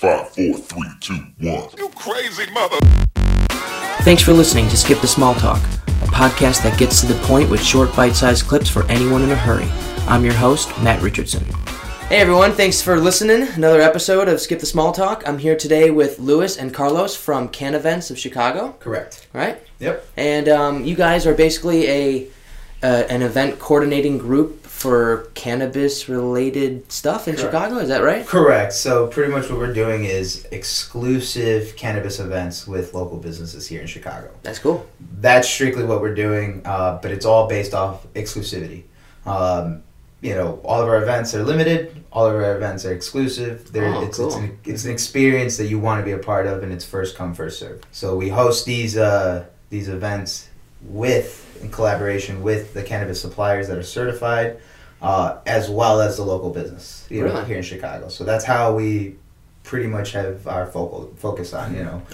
5, 4, 3, 2, 1. You crazy mother. Thanks for listening to Skip the Small Talk, a podcast that gets to the point with short bite-sized clips for anyone in a hurry. I'm your host, Matt Richardson. Hey everyone, thanks for listening. Another episode of Skip the Small Talk. I'm here today with Louis and Carlos from Can Events of Chicago. Correct. Right? Yep. And you guys are basically an event coordinating group for cannabis-related stuff in Chicago, is that right? Correct. So pretty much what we're doing is exclusive cannabis events with local businesses here in Chicago. That's cool. That's strictly what we're doing, but it's all based off exclusivity. All of our events are limited. All of our events are exclusive. Cool. It's an experience that you want to be a part of, and it's first come, first serve. So we host these events in collaboration with the cannabis suppliers that are certified, as well as the local business here in Chicago. So that's how we pretty much have our focus on,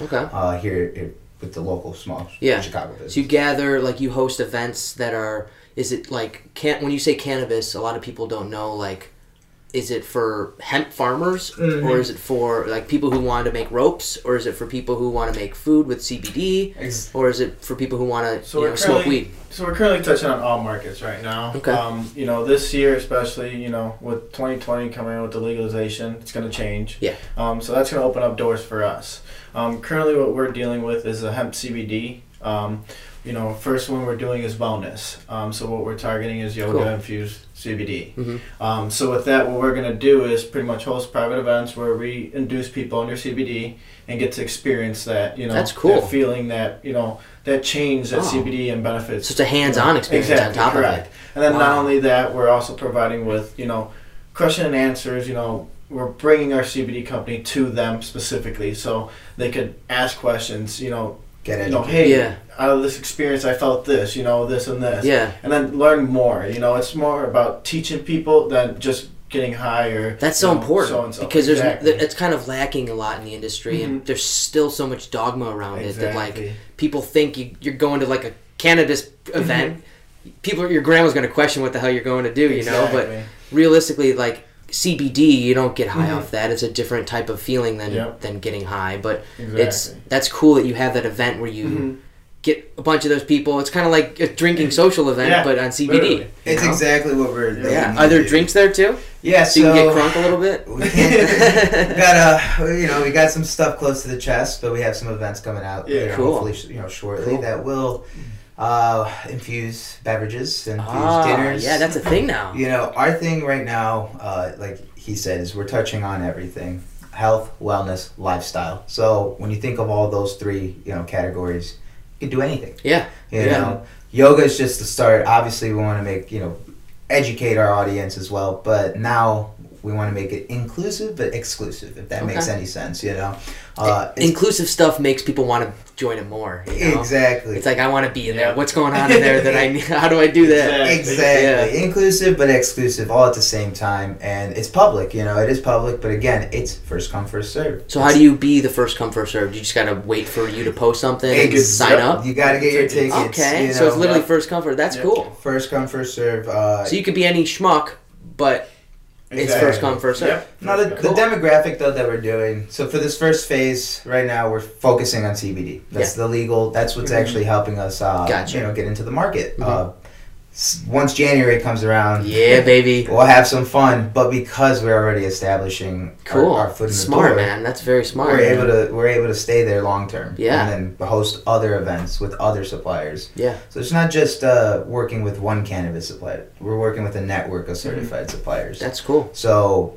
here with the local small Chicago business. So you gather, you host events that are, is it when you say cannabis, a lot of people don't know, is it for hemp farmers, or is it for people who want to make ropes, or is it for people who want to make food with CBD, or is it for people who want to smoke weed? So we're currently touching on all markets right now. Okay. This year especially, with 2020 coming in with the legalization, it's going to change. Yeah. So that's going to open up doors for us. Currently what we're dealing with is a hemp CBD. First one we're doing is wellness. So what we're targeting is yoga-infused CBD. Mm-hmm. So with that, what we're going to do is pretty much host private events where we induce people under CBD and get to experience that, That's cool. that feeling, that, that change that CBD and benefits. So it's a hands-on experience on top of it. And then not only that, we're also providing with, question and answers, we're bringing our CBD company to them specifically so they could ask questions, Get educated. Hey, out of this experience, I felt this, this and this. Yeah. And then learn more. It's more about teaching people than just getting high or... That's so important because it's kind of lacking a lot in the industry, and there's still so much dogma around it that people think you're going to a cannabis event. Your grandma's going to question what the hell you're going to do, But realistically, CBD, you don't get high off that. It's a different type of feeling than getting high. But that's cool that you have that event where you get a bunch of those people. It's kind of like a drinking social event, but on CBD. Literally. It's exactly what we're doing. Yeah. Are there drinks there too? Yeah, so you can get crunk a little bit. We got some stuff close to the chest, but we have some events coming out. Cool. Hopefully, shortly that will. Infuse beverages, infuse dinners. Yeah, that's a thing now. Our thing right now, like he said, is we're touching on everything: health, wellness, lifestyle. So when you think of all those three, categories, you can do anything. Yeah. Yoga is just the start. Obviously, we want to make educate our audience as well, but now we want to make it inclusive but exclusive, if that makes any sense, inclusive stuff makes people want to join it more. Exactly. It's I want to be in there. What's going on in there how do I do that? Exactly. Yeah. Inclusive but exclusive all at the same time. And it's public, it is public, but again, it's first come, first serve. So how do you be the first come, first serve? You just got to wait for you to post something and sign up? You got to get your tickets. Okay, so it's literally first come, first. That's cool. First come, first serve. So you could be any schmuck, but... It's first come, first serve. Yep. Now, the demographic, though, that we're doing, so for this first phase, right now, we're focusing on CBD. That's the legal, that's what's actually helping us, get into the market. Once January comes around, baby, we'll have some fun, but because we're already establishing our foot in the smart, door, man. That's very smart. We're able to stay there long term. Yeah. And then host other events with other suppliers. Yeah. So it's not just working with one cannabis supplier. We're working with a network of certified suppliers. That's cool. So,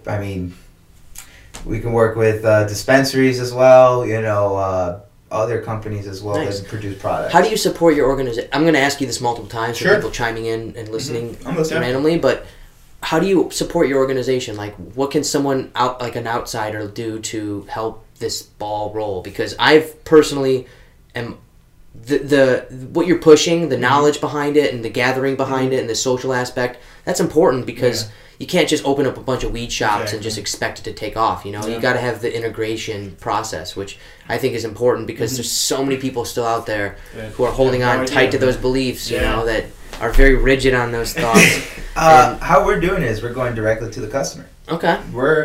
we can work with dispensaries as well, other companies as well that produce products. How do you support your organization? I'm going to ask you this multiple times for people chiming in and listening randomly, but how do you support your organization? What can someone an outsider do to help this ball roll? Because I've personally am what you're pushing, the knowledge behind it and the gathering behind it and the social aspect, that's important because you can't just open up a bunch of weed shops and just expect it to take off, You got to have the integration process, which I think is important because there's so many people still out there who are holding on tight to those beliefs, that are very rigid on those thoughts. How we're doing is we're going directly to the customer. Okay.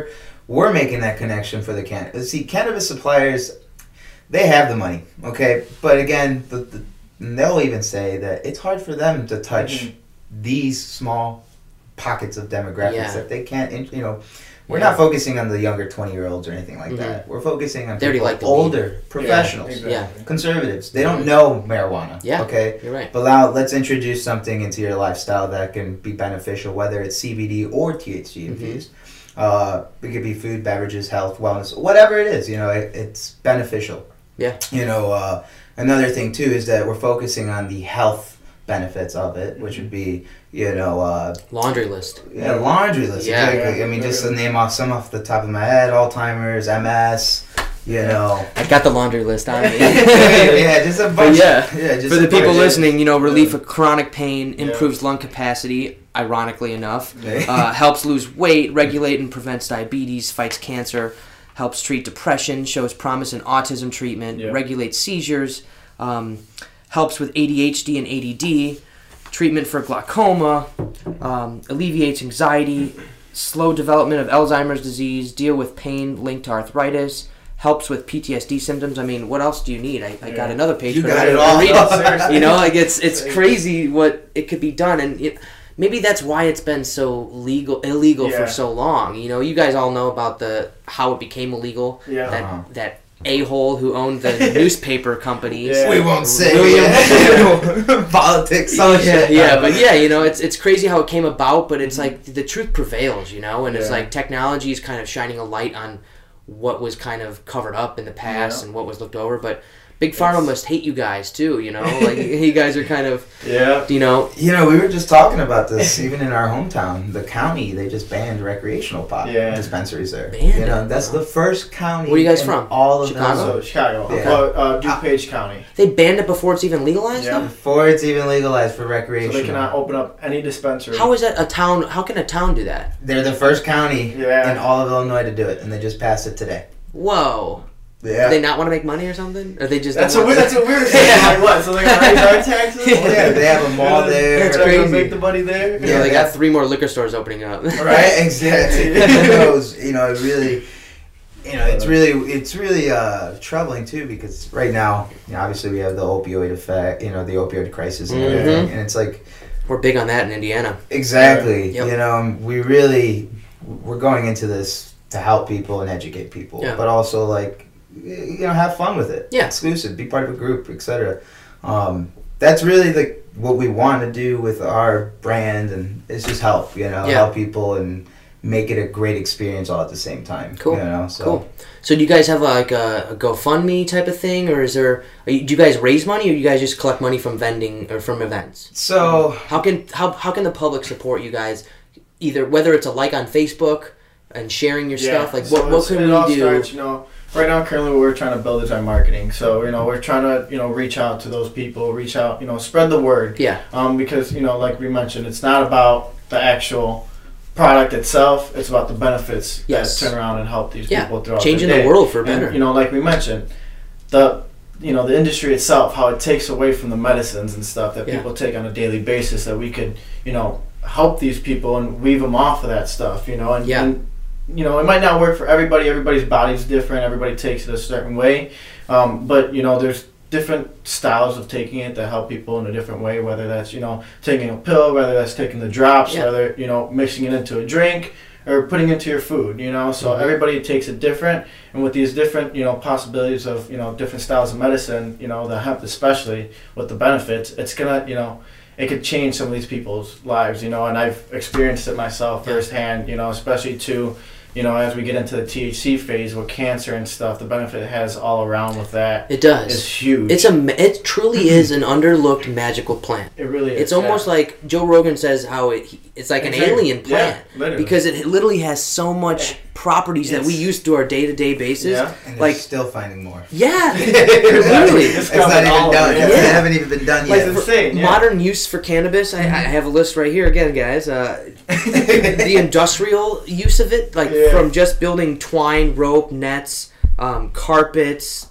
we're making that connection for the cannabis. See, cannabis suppliers, they have the money, okay? But again, they'll even say that it's hard for them to touch these small pockets of demographics that they can't, we're not focusing on the younger 20-year-olds or anything like that. We're focusing on people older, professionals, conservatives. They don't know marijuana, okay? You're right. But now let's introduce something into your lifestyle that can be beneficial, whether it's CBD or THC infused. It could be food, beverages, health, wellness, whatever it is, it's beneficial. Yeah. Another thing, too, is that we're focusing on the health benefits of it, which would be, laundry list. Yeah, laundry list. Yeah. Exactly. I mean, just to name off some off the top of my head, Alzheimer's, MS, I got the laundry list on me. Yeah, just a bunch. Just for the people listening, relief of chronic pain, improves lung capacity, ironically enough, helps lose weight, regulate and prevents diabetes, fights cancer, helps treat depression, shows promise in autism treatment, regulates seizures, helps with ADHD and ADD, treatment for glaucoma, alleviates anxiety, slow development of Alzheimer's disease, deal with pain linked to arthritis, helps with PTSD symptoms. I mean, what else do you need? I got another page. You got it all. Read it. It's crazy what it could be done, and maybe that's why it's been so illegal for so long. You guys all know about how it became illegal. Yeah. That a-hole who owned the newspaper companies. Yeah. We won't say politics. But it's crazy how it came about, but it's like the truth prevails, and it's like technology is kind of shining a light on what was kind of covered up in the past and what was looked over, but Big Pharma must hate you guys too, like you guys are kind of we were just talking about this even in our hometown. The county, they just banned recreational pot dispensaries there. That's the first county. Where are you guys from? All of Chicago. Chicago. Okay. DuPage County. They banned it before it's even legalized. Before it's even legalized for recreational. So they cannot open up any dispensary. How is that a town? How can a town do that? They're the first county in all of Illinois to do it, and they just passed it today. Whoa. Yeah. Do they not want to make money or something? Or they just that's what we're saying. Like what? So they're gonna raise our taxes? They have a mall there. That's crazy. They're gonna make the money there. Yeah, they got 3 more liquor stores opening up. Right, exactly. It's really troubling too, because right now, obviously we have the opioid effect, the opioid crisis and everything, and it's like we're big on that in Indiana. Exactly. We're going into this to help people and educate people, but also have fun with it. Yeah, exclusive, be part of a group, etc. That's really what we want to do with our brand, and it's just help, help people and make it a great experience all at the same time. Cool. Cool. So do you guys have a GoFundMe type of thing, or do you guys raise money, or do you guys just collect money from vending or from events? So how can the public support you guys? Either whether it's a like on Facebook and sharing your stuff, what can we do? Starts, right now, currently, what we're trying to build is our marketing. So, we're trying to, reach out to those people, spread the word. Yeah. Because, like we mentioned, it's not about the actual product itself. It's about the benefits that turn around and help these people throughout changing their day. The world for better. And, like we mentioned, the industry itself, how it takes away from the medicines and stuff that people take on a daily basis, that we could, help these people and weave them off of that stuff, and it might not work for everybody. Everybody's body's different. Everybody takes it a certain way. But, there's different styles of taking it that help people in a different way, whether that's, taking a pill, whether that's taking the drops, whether, mixing it into a drink or putting it into your food, So everybody takes it different. And with these different, possibilities of, different styles of medicine, the hemp especially, with the benefits, it's going to, it could change some of these people's lives, and I've experienced it myself firsthand, especially too, as we get into the THC phase with cancer and stuff, the benefit it has all around with that. It does. It's huge. It truly is an underlooked magical plant. It really is. It's almost like Joe Rogan says how it's like an alien plant. Yeah, because it literally has so much properties that we use through our day-to-day basis. Yeah. And they're still finding more. Yeah. Literally. It's not even done. They haven't even been done yet. It's insane. Modern use for cannabis, I have a list right here again, guys. The industrial use of it, from just building twine, rope, nets, carpets,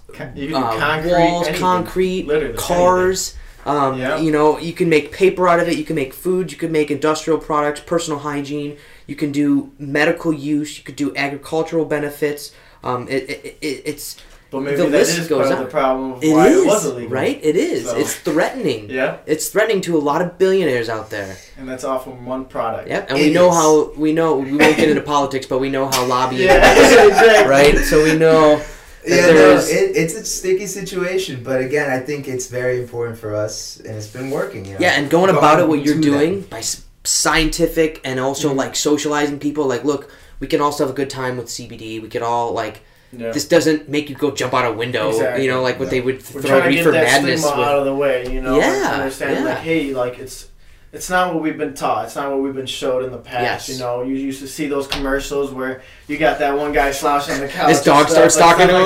walls, concrete, cars. You can make paper out of it. You can make food. You can make industrial products, personal hygiene. You can do medical use. You could do agricultural benefits. It's but maybe that is part of the problem of why it was illegal. Right? It is. So. It's threatening. Yeah. It's threatening to a lot of billionaires out there. And that's all from one product. Yep. And we won't get into politics, but we know how lobbying is. Exactly. Right? So we know... it's a sticky situation, but again, I think it's very important for us, and it's been working. Yeah, and going about it, what you're doing, by scientific and also, like, socializing people, like, look, we can also have a good time with CBD. We could all, like... Yeah. This doesn't make you go jump out a window, like what they would throw reefer madness with. Out of the way, understand, like, hey, like, it's not what we've been taught. It's not what we've been showed in the past. Yes. You used to see those commercials where you got that one guy slouching on the couch. His dog starts talking to him.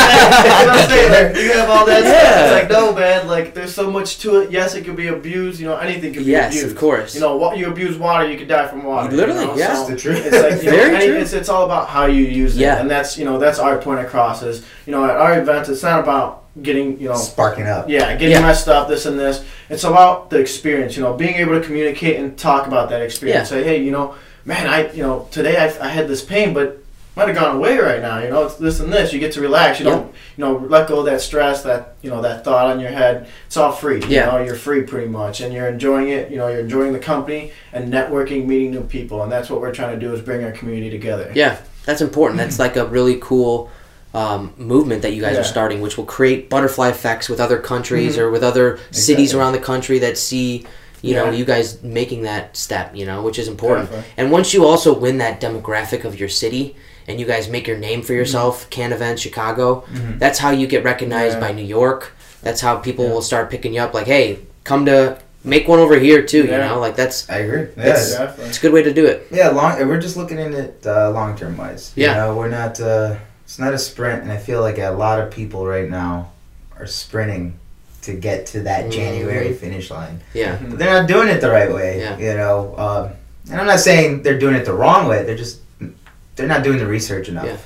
You have all that stuff. It's like, no, man, like, there's so much to it. Yes, it could be abused. Anything could be abused. Yes, of course. What you abuse water, you could die from water. Literally, That's the truth. It's like, it's all about how you use it. And that's, that's our point across is, at our events, it's not about getting, sparking up. Getting messed up, this and this. It's about the experience, being able to communicate and talk about that experience. Say, hey, man, today I had this pain, but it might have gone away right now. It's this and this. You get to relax. You don't, let go of that stress, that, that thought on your head. It's all free. You're free pretty much, and you're enjoying it. You're enjoying the company and networking, meeting new people, and that's what we're trying to do is bring our community together. Yeah, that's important. That's like a really cool movement that you guys are starting, which will create butterfly effects with other countries or with other cities around the country that see you guys making that step, which is important. Definitely. And once you also win that demographic of your city and you guys make your name for yourself, Can Events Chicago, that's how you get recognized by New York. That's how people will start picking you up, like, hey, come to make one over here too, like that's... I agree. It's a good way to do it. Yeah, we're just looking at it long-term wise. We're not... It's not a sprint, and I feel like a lot of people right now are sprinting to get to that January finish line. Yeah. But they're not doing it the right way, and I'm not saying they're doing it the wrong way, they're not doing the research enough.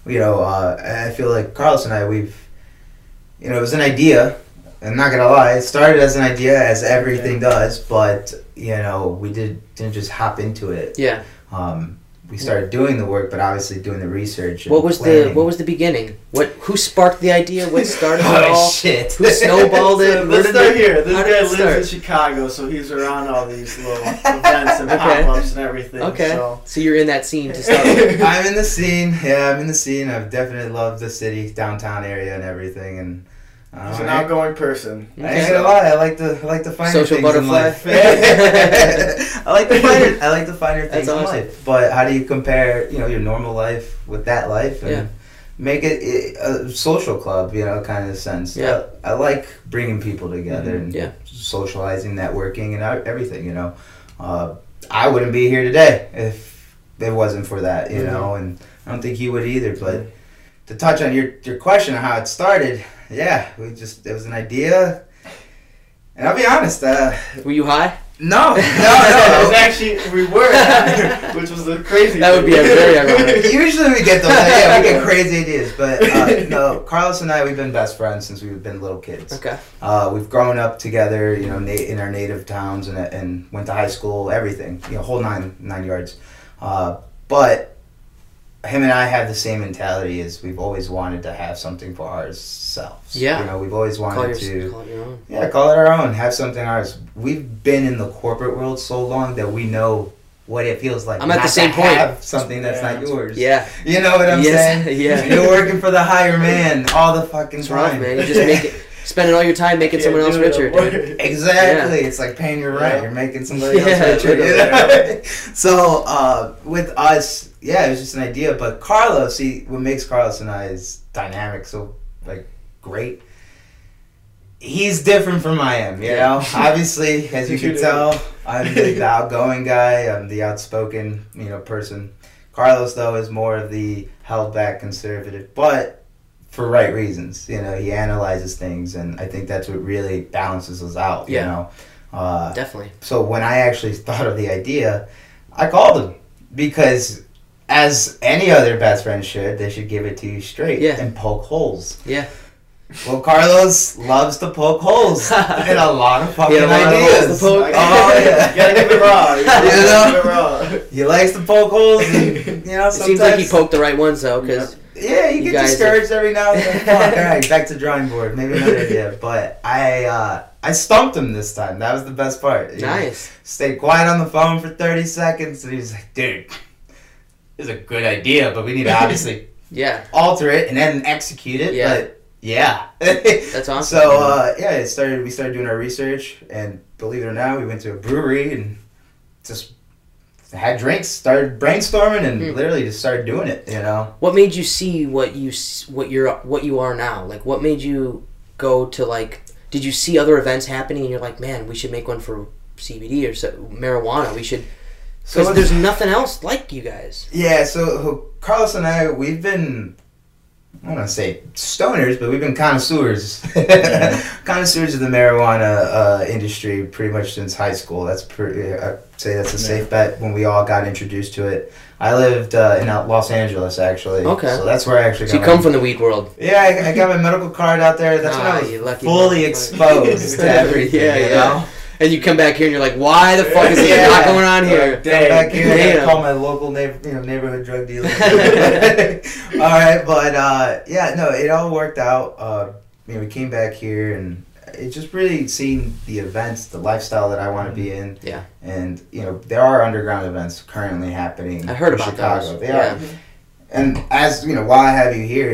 I feel like Carlos and I, it was an idea, I'm not going to lie, it started as an idea, as everything does, but, we didn't just hop into it. Yeah. We started doing the work, but obviously doing the research. And what was the beginning? Who sparked the idea? What started it all? Shit! Who snowballed it? Let's start here. This guy lives in Chicago, so he's around all these little events and pop-ups and everything. Okay. So you're in that scene to start with. I'm in the scene. Yeah, I'm in the scene. I've definitely loved the city, downtown area, and everything, and. He's an outgoing person. I ain't gonna lie. I like the finer social things butterfly. in life. I like the finer things in life. But how do you compare, your normal life with that life and make it a social club, kind of sense. Yeah. I like bringing people together and socializing, networking, and everything. I wouldn't be here today if it wasn't for that. And I don't think you would either. But to touch on your question on how it started. Yeah, it was an idea, and I'll be honest. Were you high? No. It was actually, we were, which was the crazy. That would be very ironic. Usually we get those. We get crazy ideas, but no. Carlos and I, we've been best friends since we've been little kids. Okay. We've grown up together, in our native towns, and went to high school, everything, whole nine yards. But him and I have the same mentality as we've always wanted to have something for ourselves. Yeah. We've always wanted call it your own. Yeah, call it our own. Have something ours. We've been in the corporate world so long that we know what it feels like. I'm at the same point. Have something that's not yours. Yeah. You know what I'm saying? Yeah. You're working for the higher man all the fucking time. Rough, man. You just spending all your time making someone else richer. Exactly. Yeah. It's like paying your rent. You're making somebody else richer. So with us, it was just an idea. But Carlos, what makes Carlos and I's dynamic so great. He's different from I am, Obviously, as you can tell, I'm the outgoing guy. I'm the outspoken, person. Carlos, though, is more of the held back conservative, but for right reasons. He analyzes things, and I think that's what really balances us out. Definitely. So when I actually thought of the idea, I called him because, as any other best friend should, they should give it to you straight and poke holes. Yeah. Well, Carlos loves to poke holes in a lot of fucking ideas. Oh, yeah. You gotta give it raw. You gotta give it raw. He likes to poke holes, and, it seems like he poked the right ones, though, because... Yeah, you get discouraged every now and then. Fuck, all right, back to drawing board. Maybe another idea. But I stumped him this time. That was the best part. Nice. Stayed quiet on the phone for 30 seconds, and he was like, dude, this is a good idea, but we need to obviously alter it and then execute it. Yeah. But yeah. That's awesome. So, we started doing our research, and believe it or not, we went to a brewery and just... had drinks, started brainstorming, and literally just started doing it. What made you see what you are now? Like, what made you go to, like? Did you see other events happening, and you're like, man, we should make one for CBD or marijuana? We should, because there's nothing else like you guys. Yeah. So Carlos and I, we've been, I don't want to say stoners, but we've been connoisseurs. Connoisseurs of the marijuana industry pretty much since high school. I'd say that's a safe bet when we all got introduced to it. I lived in Los Angeles, actually. Okay. So that's where I actually got So you come from the weed world. Yeah, I got my medical card out there. That's when I was fully exposed to everything, you know? And you come back here and you're like, why the fuck is this not going on here? Come back here and call my local neighborhood drug dealer. All right, but it all worked out. We came back here, and it just really seen the events, the lifestyle that I want to be in. Yeah. And there are underground events currently happening. I heard in about Chicago. those. They are. And as while I have you here,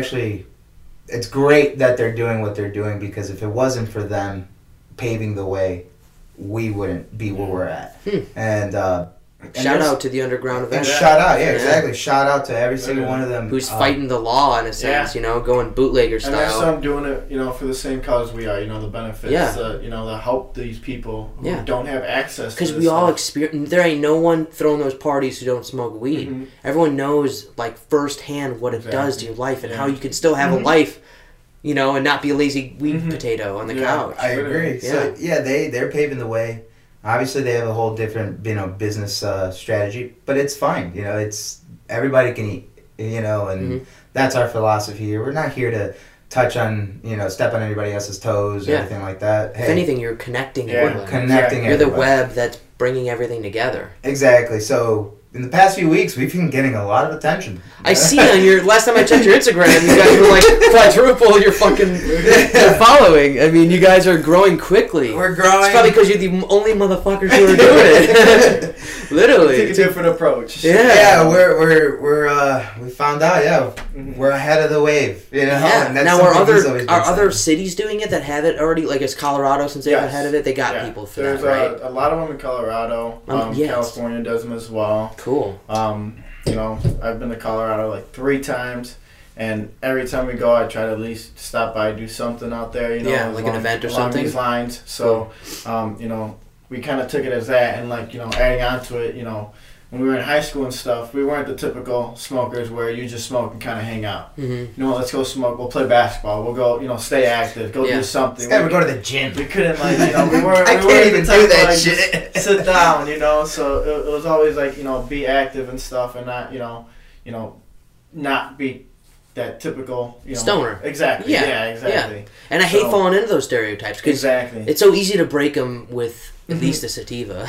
it's great that they're doing what they're doing, because if it wasn't for them paving the way, we wouldn't be where we're at. And shout out to the underground event. Exactly. Shout out to every single one of them who's fighting the law in a sense. Going bootlegger style. And there's some doing it, for the same cause we are. The benefits. Yeah. The help these people who don't have access. Because we all experience. There ain't no one throwing those parties who don't smoke weed. Mm-hmm. Everyone knows firsthand what it does to your life and how you can still have a life. And not be a lazy weed potato on the couch. I agree. So they're paving the way. Obviously, they have a whole different business strategy, but it's fine. It's everybody can eat. And that's our philosophy here. We're not here to touch on step on anybody else's toes or anything like that. If anything, you're connecting. We're connecting. You're the web that's bringing everything together. Exactly. So. In the past few weeks, we've been getting a lot of attention. I see on your last time I checked your Instagram, you guys were like quadruple your following. I mean, you guys are growing quickly. We're growing. It's probably because you're the only motherfuckers who are doing it. Literally, take a different approach. Yeah, we found out. We're ahead of the wave. Yeah. And that's now are other saying. cities doing it that have it already? Like is Colorado, since they're ahead of it, they got people for that, right? A lot of them in Colorado. California does them as well. Cool. I've been to Colorado 3 times, and every time we go, I try to at least stop by, do something out there. Like an event or something. These lines. So, we kind of took it as that, and adding on to it, when we were in high school and stuff, we weren't the typical smokers where you just smoke and kind of hang out. Mm-hmm. Let's go smoke. We'll play basketball. We'll go, stay active. Go do something. We go to the gym. We couldn't we weren't. I can't even do that shit. Sit down, So it was always be active and stuff, and not not be that typical stoner. Exactly. Yeah. Exactly. Yeah. And I hate falling into those stereotypes because it's so easy to break them with. At least a sativa.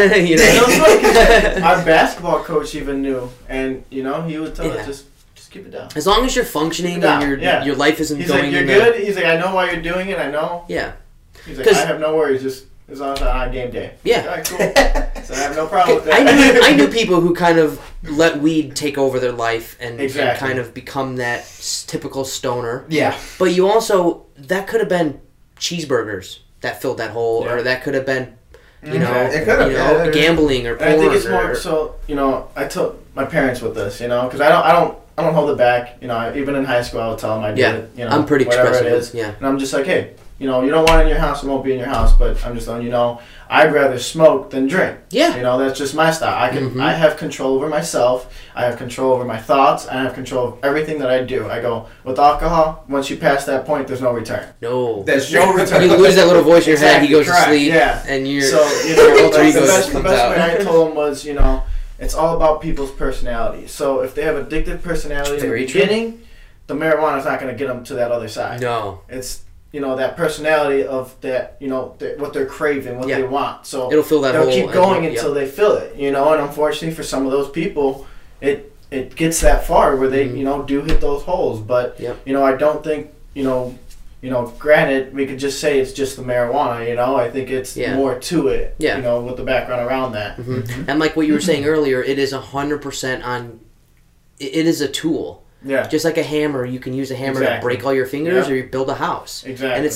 Yeah. Our basketball coach even knew, and he would tell us just keep it down. As long as you're functioning and your life isn't He's going. He's like, you're good. He's like, I know why you're doing it. I know. Yeah. He's like, I have no worries. Just as long as I'm on game day. Yeah. All right, cool. So I have no problem with that. I knew people who kind of let weed take over their life and kind of become that typical stoner. Yeah. But you also that could have been cheeseburgers that filled that hole, or that could have been. Gambling or porn. I think it's more so. I told my parents with this. Because I don't hold it back. Even in high school, I would tell them I did it. I'm pretty expressive. It is. Yeah. And I'm just like, hey, you don't want it in your house, it won't be in your house. But I'm just letting you know, I'd rather smoke than drink. Yeah. That's just my style. I have control over myself. I have control over my thoughts. I have control of everything that I do. I go, with alcohol, once you pass that point, there's no return. No. There's no return. You lose that little voice in your head, he goes to sleep. Yeah. And you're... So, the best way I told him was, it's all about people's personalities. So if they have addictive personality in the beginning, the marijuana's not going to get them to that other side. No. It's, that personality of that, what they're craving, what they want. So it'll fill that they'll hole. Keep going until they fill it, and unfortunately for some of those people, it gets that far where they, do hit those holes. But, I don't think, granted, we could just say it's just the marijuana, I think it's more to it, with the background around that. Mm-hmm. And like what you were saying earlier, it is 100% on, it is a tool. Yeah. Just like a hammer, you can use a hammer to break all your fingers or you build a house. Exactly. And it's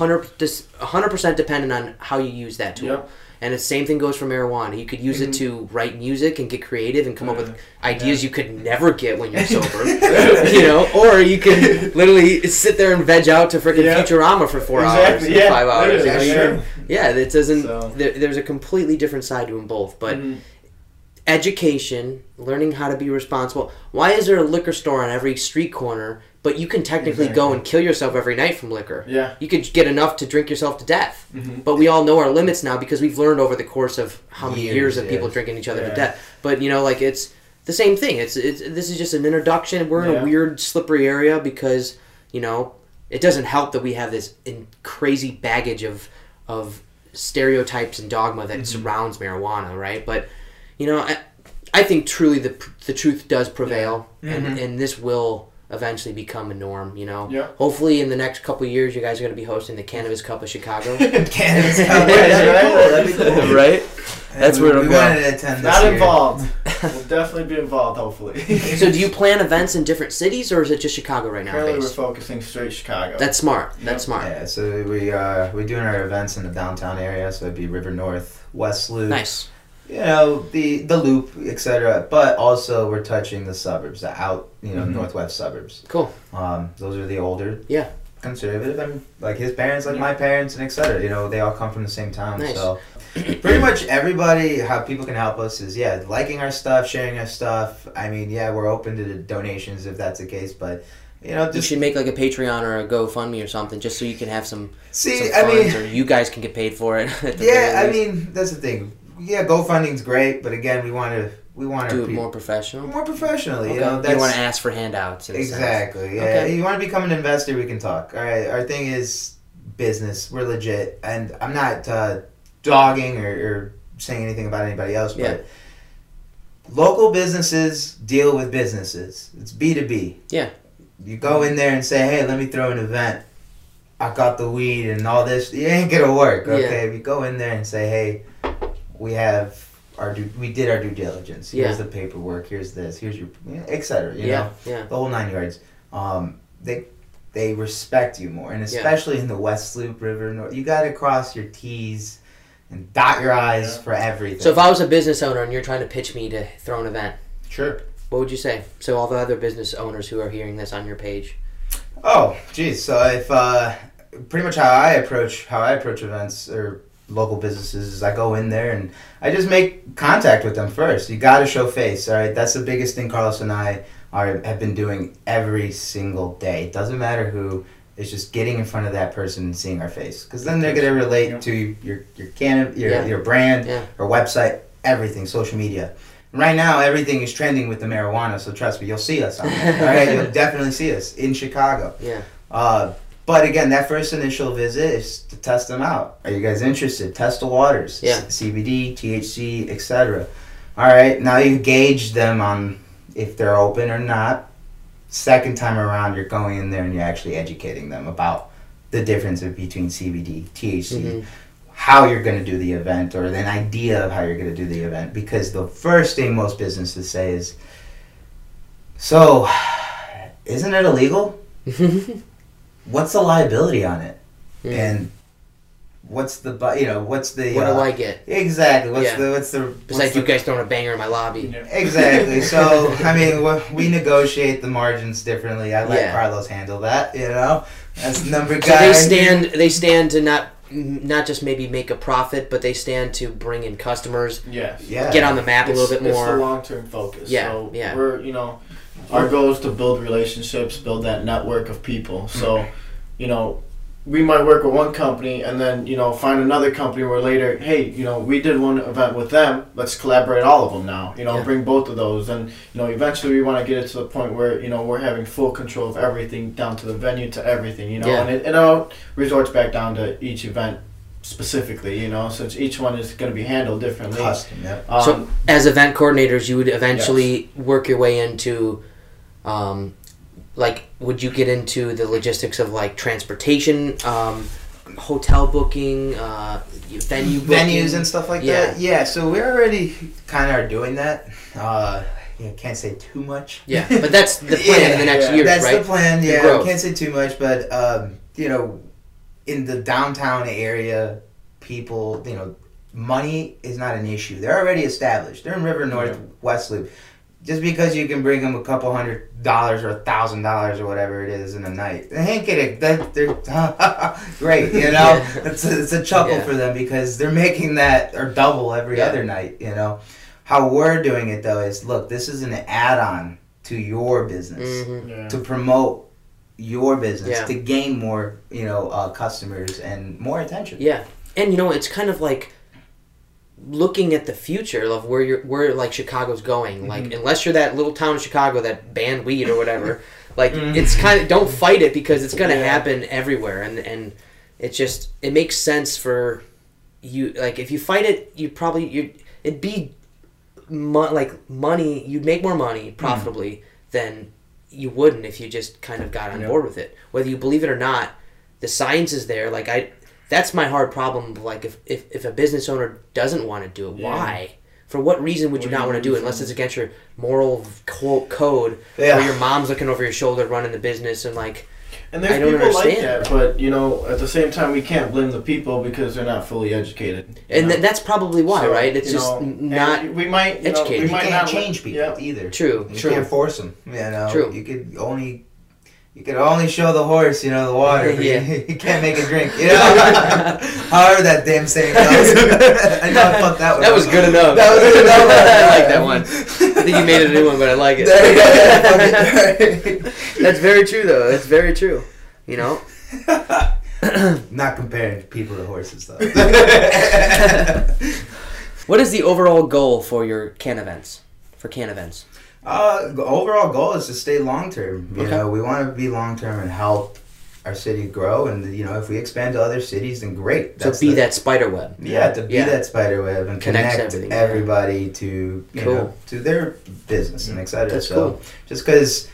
100% dependent on how you use that tool. Yep. And the same thing goes for marijuana. You could use it to write music and get creative and come up with ideas you could never get when you're sober. Or you can literally sit there and veg out to freaking Futurama for 4 hours, 5 hours. Yeah, it doesn't. So. There's a completely different side to them both, but. Education, learning how to be responsible. Why is there a liquor store on every street corner, but you can technically go and kill yourself every night from liquor? Yeah. You could get enough to drink yourself to death. Mm-hmm. But we all know our limits now because we've learned over the course of how many years of people drinking each other to death. But, it's the same thing. This is just an introduction. We're in a weird, slippery area because, it doesn't help that we have this crazy baggage of stereotypes and dogma that surrounds marijuana, right? But... I think truly the truth does prevail, and this will eventually become a norm, Hopefully in the next couple of years, you guys are going to be hosting the Cannabis Cup of Chicago. Cannabis Cup, that'd be cool. Right? That's where I'm going. Not involved. We'll definitely be involved, hopefully. So do you plan events in different cities, or is it just Chicago right now? Currently, we're focusing straight Chicago. That's smart. That's smart. Yeah, so we're doing our events in the downtown area, so it'd be River North, West Loop. Nice. The Loop, etc. But also we're touching the suburbs, the northwest suburbs. Cool. Those are the older, conservative, and like his parents, like my parents, and etc. They all come from the same town. Nice. So pretty much everybody, how people can help us is liking our stuff, sharing our stuff. I mean, we're open to the donations if that's the case, but. You should make like a Patreon or a GoFundMe or something, just so you can have some funds, or you guys can get paid for it. That's the thing. Yeah, GoFundMe's great, but again, we want to do it more professionally. More professionally, you want to ask for handouts. Exactly. Yeah. Okay. You want to become an investor, we can talk. All right. Our thing is business. We're legit, and I'm not dogging or saying anything about anybody else, but local businesses deal with businesses. It's B2B. Yeah. You go in there and say, "Hey, let me throw an event. I got the weed and all this." It ain't gonna work. Okay. If you go in there and say, "Hey, we did our due diligence. Here's the paperwork. Here's this. Here's your, etc. The whole 9 yards. They respect you more, and especially in the West Loop, River North, you got to cross your T's and dot your I's for everything. So if I was a business owner and you're trying to pitch me to throw an event, sure. What would you say? So all the other business owners who are hearing this on your page. Oh, geez. So if pretty much how I approach events or local businesses is I go in there and I just make contact with them first. You got to show face, all right? That's the biggest thing Carlos and I have been doing every single day. It doesn't matter who. It's just getting in front of that person and seeing our face, because then they're gonna relate to your brand, or website, everything, social media. Right now, everything is trending with the marijuana, so trust me, you'll see us on there. All right, you'll definitely see us in Chicago. Yeah. But again, that first initial visit is to test them out. Are you guys interested? Test the waters. Yeah. CBD, THC, etc. All right, now you gauge them on if they're open or not. Second time around, you're going in there and you're actually educating them about the difference between CBD, THC, how you're going to do the event, or an idea of how you're going to do the event. Because the first thing most businesses say is, "So, isn't it illegal? What's the liability on it? And what's the what do I get exactly? What's the besides you guys throwing a banger in my lobby? Exactly. So I mean, we negotiate the margins differently. I let Carlos handle that. As number guy. So they stand to not just maybe make a profit, but they stand to bring in customers. Yes. Yeah. Get on the map a little bit more. It's the long-term focus. Yeah. So we're our goal is to build relationships, build that network of people. So, we might work with one company and then, find another company where later, hey, we did one event with them, let's collaborate all of them now, bring both of those. And, eventually we want to get it to the point where, we're having full control of everything down to the venue, to everything, and it all resorts back down to each event specifically, since each one is going to be handled differently. Custom, yeah. So as event coordinators, you would eventually work your way into, would you get into the logistics of like transportation, hotel booking, venue booking? Venues and stuff like that? Yeah, so we already kind of are doing that. Can't say too much. Yeah, but that's the plan in the next year, right? That's the plan, yeah. Can't say too much, but, in the downtown area, people, money is not an issue. They're already established. They're in River North, West Loop. Just because you can bring them a couple $100 or $1,000 or whatever it is in a night, they ain't getting that. They're great, It's a chuckle for them because they're making that or double every other night. How we're doing it though is, look, this is an add-on to your business to promote your business to gain more, customers and more attention. Yeah, and it's kind of like looking at the future of where like Chicago's going. Like, unless you're that little town in Chicago that banned weed or whatever, like it's kind of, don't fight it because it's gonna happen everywhere, and it makes sense for you. Like, if you fight it, it'd be money. You'd make more money profitably than you wouldn't if you just kind of got on board with it. Whether you believe it or not, the science is there. Like, that's my hard problem. Like, if a business owner doesn't want to do it, why? For what reason would you not want to do it unless it's against your moral code, or your mom's looking over your shoulder running the business and like. And there's people understand. Like that, but at the same time, we can't blame the people because they're not fully educated. And that's probably why, right? It's just not we might educated. You can't change people either. True. You can't force them. True. You could only show the horse, the water. You can't make it drink. However that damn saying goes. I know I fucked that one. That was good enough. I like that one. I think you made a new one, but I like it. That's very true, though. That's very true. Not comparing people to horses, though. What is the overall goal for your can events? The overall goal is to stay long term. We want to be long term and help our city grow. And if we expand to other cities, then great. That spider web. Yeah, to be that spider web and connect everybody to to their business and etc. That's so cool. Just because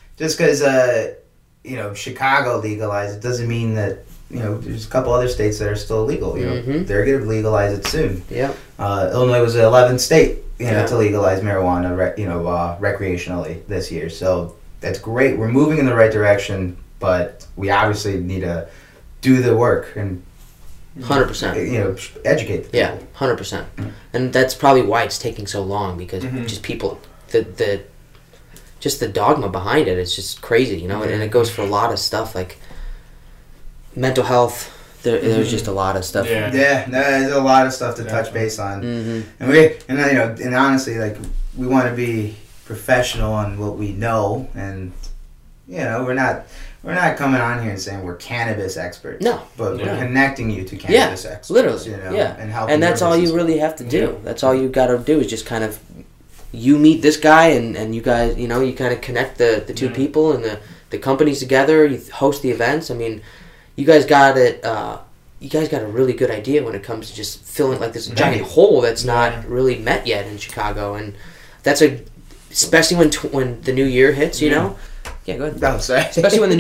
Chicago legalized, it doesn't mean that there's a couple other states that are still illegal. They're going to legalize it soon. Yeah. Illinois was the 11th state. To legalize marijuana, recreationally this year. So that's great. We're moving in the right direction, but we obviously need to do the work and 100%. Educate the people. Yeah, 100%. And that's probably why it's taking so long because just people, the dogma behind it is just crazy, and it goes for a lot of stuff like mental health. There's just a lot of stuff. There's a lot of stuff to touch base on, and honestly, like, we want to be professional on what we know, and we're not coming on here and saying we're cannabis experts. No, but we're connecting you to cannabis experts. Literally, and helping. And that's all you really have to do. That's all you got to do is just kind of you meet this guy, and you guys, you kind of connect the two people and the companies together. You host the events. I mean. You guys got it. You guys got a really good idea when it comes to just filling like this giant hole that's not really met yet in Chicago, and that's especially when the new year hits. Yeah, go ahead. No, sorry. Especially when the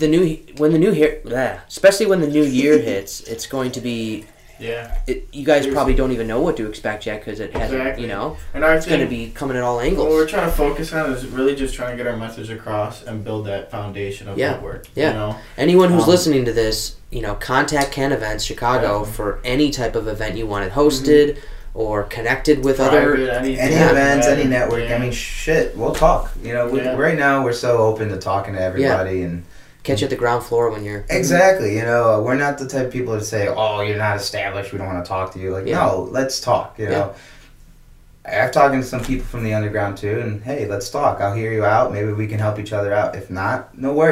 new year hits, it's going to be. Yeah. You guys probably don't even know what to expect yet because it hasn't. And it's going to be coming at all angles. What we're trying to focus on is really just trying to get our message across and build that foundation of network. Yeah. Anyone who's listening to this, contact Can Events Chicago for any type of event you want it hosted or connected with any events, any network. I mean, shit, we'll talk. Right now we're so open to talking to everybody and. Catch you at the ground floor when you're... Exactly. We're not the type of people to say, oh, you're not established, we don't want to talk to you. Like, no, let's talk, I've talked to some people from the underground, too, and, hey, let's talk. I'll hear you out. Maybe we can help each other out. If not, no worries.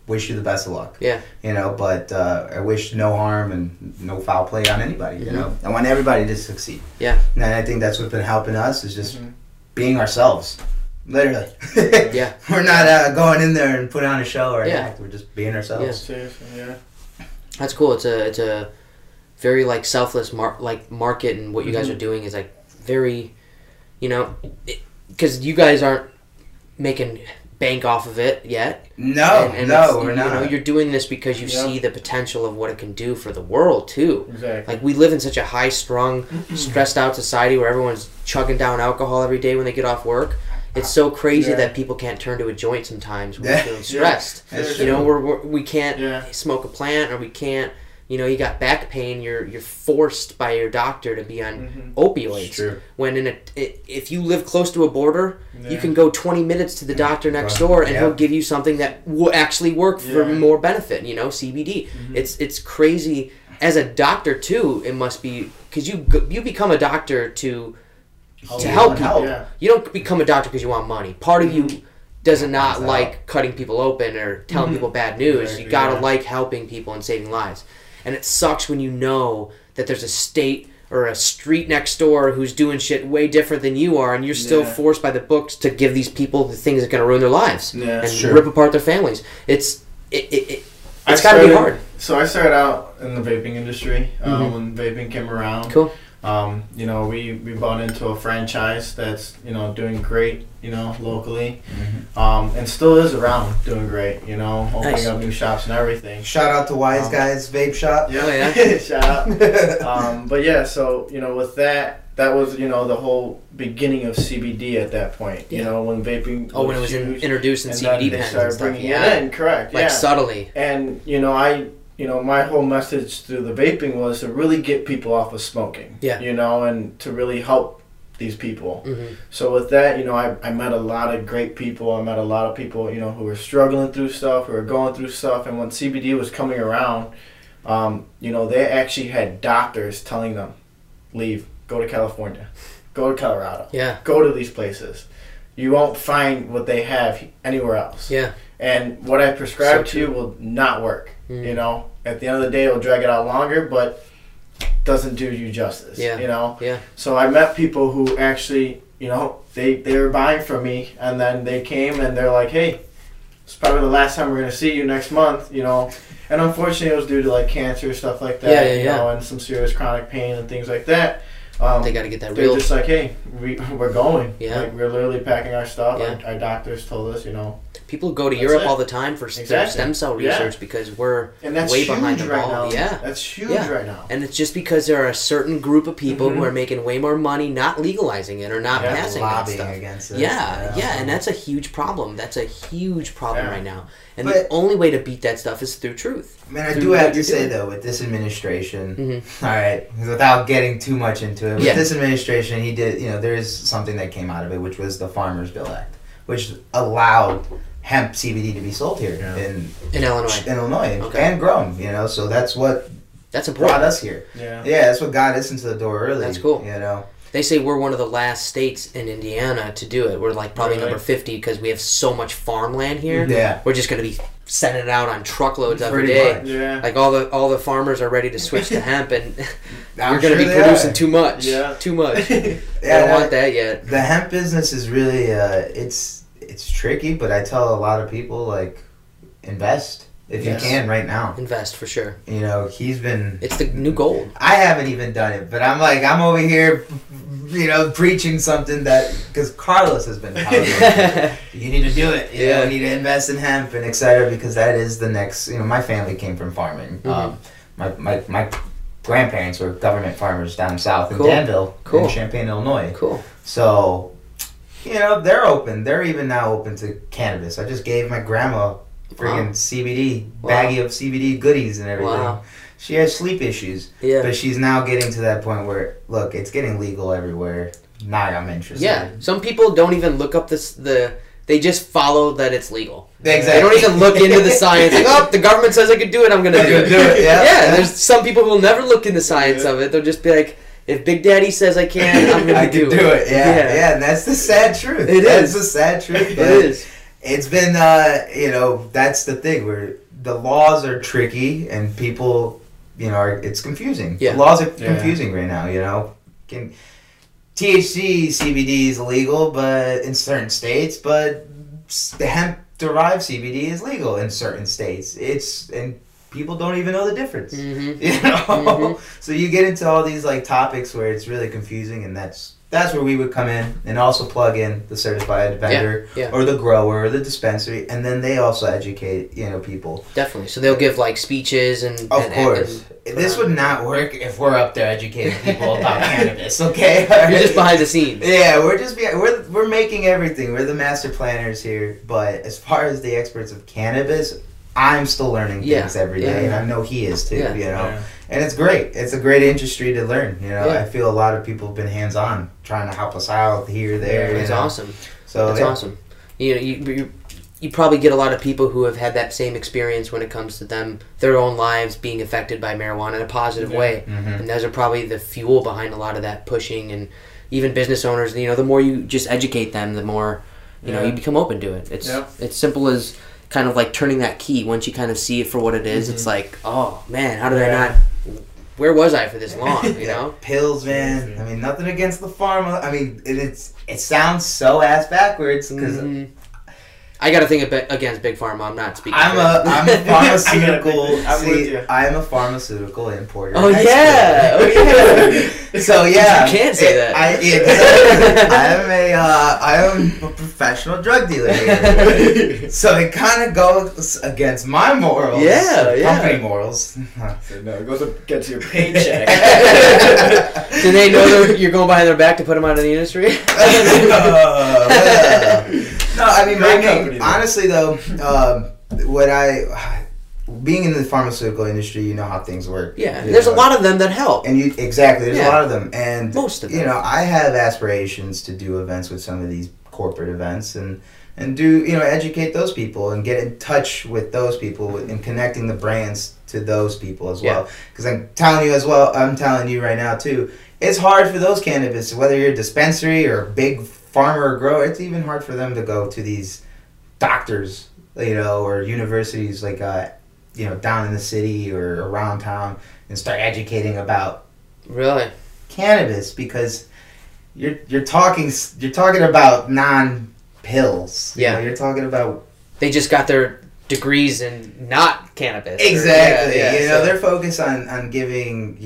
wish you the best of luck. Yeah. You know, but I wish no harm and no foul play on anybody, you know. I want everybody to succeed. Yeah. And I think that's what's been helping us is just being ourselves. Literally. Yeah. We're not going in there and putting on a show or an Yeah. act. We're just being ourselves. Yeah. Seriously, yeah. That's cool. It's a very like selfless market, and what you guys are doing is like very, you know, because you guys aren't making bank off of it yet. No, and no, we're not. You know, you're doing this because you see the potential of what it can do for the world too. Exactly. Like we live in such a high-strung, stressed-out society where everyone's chugging down alcohol every day when they get off work. It's so crazy that people can't turn to a joint sometimes when they're feeling stressed. That's You know, true. we can't smoke a plant, or we can't. You know, you got back pain. You're forced by your doctor to be on opioids. True. When if you live close to a border, you can go 20 minutes to the doctor next door, and he'll give you something that will actually work for more benefit. You know, CBD. It's crazy. As a doctor too, it must be because you become a doctor to help people. Yeah. You don't become a doctor because you want money. Part of you does not like cutting people open or telling people bad news. Exactly, You gotta like helping people and saving lives. And it sucks when you know that there's a state or a street next door who's doing shit way different than you are, and you're still forced by the books to give these people the things that are going to ruin their lives and rip apart their families. It's got to be hard. So I started out in the vaping industry when vaping came around. Cool. You know, we bought into a franchise that's, you know, doing great, you know, locally. And still is around doing great, you know, opening up new shops and everything. Shout out to Wise Guys Vape Shop. Yeah. Shout out. But yeah, so, you know, with that was, you know, the whole beginning of CBD at that point. You know, when vaping when it was introduced in and CBD then they pens started and stuff. bringing it in, correct. Like subtly. And, you know, my whole message through the vaping was to really get people off of smoking. Yeah. You know, and to really help these people. So with that, you know, I met a lot of great people. I met a lot of people, you know, who were struggling through stuff, who were going through stuff. And when CBD was coming around, you know, they actually had doctors telling them, leave, go to California, go to Colorado, go to these places. You won't find what they have anywhere else. Yeah. And what I prescribe to you will not work. You know, at the end of the day, it'll drag it out longer, but doesn't do you justice. You know. Yeah. So I met people who actually, you know, they were buying from me, and then they came and they're like, hey, it's probably the last time we're gonna see you next month. You know. And unfortunately, it was due to like cancer, stuff like that. You know, and some serious chronic pain and things like that. They got to get that they're real. just like, hey, we're going. Yeah. Like, we're literally packing our stuff. Yeah. Our doctors told us, you know. People go to Europe all the time for stem cell research because we're way behind the ball. Now. Yeah, that's huge right now. And it's just because there are a certain group of people who are making way more money not legalizing it or not passing that stuff. Against it. Yeah, and that's a huge problem. That's a huge problem right now. And the only way to beat that stuff is through truth. Man, I do have to say though, with this administration, all right, without getting too much into it, with this administration, he did, you know, there is something that came out of it, which was the Farmers Bill Act, which allowed hemp CBD to be sold here in Illinois, and grown, you know, so that's what brought us here. Yeah, that's what got us into the door early. That's cool. You know, they say we're one of the last states in Indiana to do it. We're like probably number 50 because we have so much farmland here. Yeah, we're just going to be sending it out on truckloads every day. Yeah, like all the farmers are ready to switch to hemp, and you're going to be producing too much. Too much. I don't want that yet. The hemp business is really it's tricky, but I tell a lot of people, like, invest if you can right now. Invest for sure. You know, it's the new gold. I haven't even done it, but I'm over here, you know, preaching something because Carlos has been telling me, you need to do it. You know, you need to invest in hemp and etc. because that is the next, you know, my family came from farming. My grandparents were government farmers down south in Danville, in Champaign, Illinois. Cool. So, you know, they're open. They're even now open to cannabis. I just gave my grandma friggin' CBD, baggie of CBD goodies and everything. Wow. She has sleep issues. Yeah. But she's now getting to that point where, look, it's getting legal everywhere. Now I'm interested. Yeah. Some people don't even look up they just follow that it's legal. Exactly. They don't even look into the science. Like, oh, the government says I could do it, I'm going to do it. Yeah. There's some people who will never look into the science of it. They'll just be like, if Big Daddy says I can, I'm going to do it. Yeah, and that's the sad truth. That's the sad truth. It is. It's been, you know, that's the thing. the laws are tricky and people, it's confusing. Yeah. The laws are confusing right now, THC, CBD is illegal, but in certain states, but hemp-derived CBD is legal in certain states. And people don't even know the difference, So you get into all these like topics where it's really confusing, and that's where we would come in and also plug in the certified vendor or the grower or the dispensary, and then they also educate people. Definitely. So they'll give like speeches and of course. This would not work if we're up there educating people about cannabis. Okay, you're just behind the scenes. Yeah, we're making everything. We're the master planners here, but as far as the experts of cannabis, I'm still learning things every day, and I know he is too. And it's great. It's a great industry to learn. I feel a lot of people have been hands on, trying to help us out here, there. It's awesome. So it's awesome. You probably get a lot of people who have had that same experience when it comes to their own lives being affected by marijuana in a positive way, and those are probably the fuel behind a lot of that pushing. And even business owners, the more you just educate them, the more you become open to it. It's simple as kind of like turning that key. Once you kind of see it for what it is, it's like, oh man, how did I not? Where was I for this long? Pills, man. I mean, nothing against the pharma. I mean, it sounds so ass backwards because. I got to think against Big Pharma. I'm not speaking. I'm a pharmaceutical. I'm a pharmaceutical importer. Oh yeah. So yeah, you can't say that. I am a professional drug dealer here. So it kind of goes against my morals. Company morals. No, it goes against your paycheck. Do they know you're going behind their back to put them out of the industry? No, I mean, honestly though, being in the pharmaceutical industry, you know how things work. Yeah, there's a lot of them that help. And there's a lot of them, and most of them. I have aspirations to do events with some of these corporate events, and do educate those people and get in touch with those people and connecting the brands to those people as well. Because I'm telling you right now too, it's hard for those cannabis, whether you're a dispensary or big farmer or grower, it's even hard for them to go to these doctors, or universities like, down in the city or around town and start educating about cannabis, because you're talking about non-pills. You're talking about they just got their degrees in not cannabis. Exactly. They're focused on giving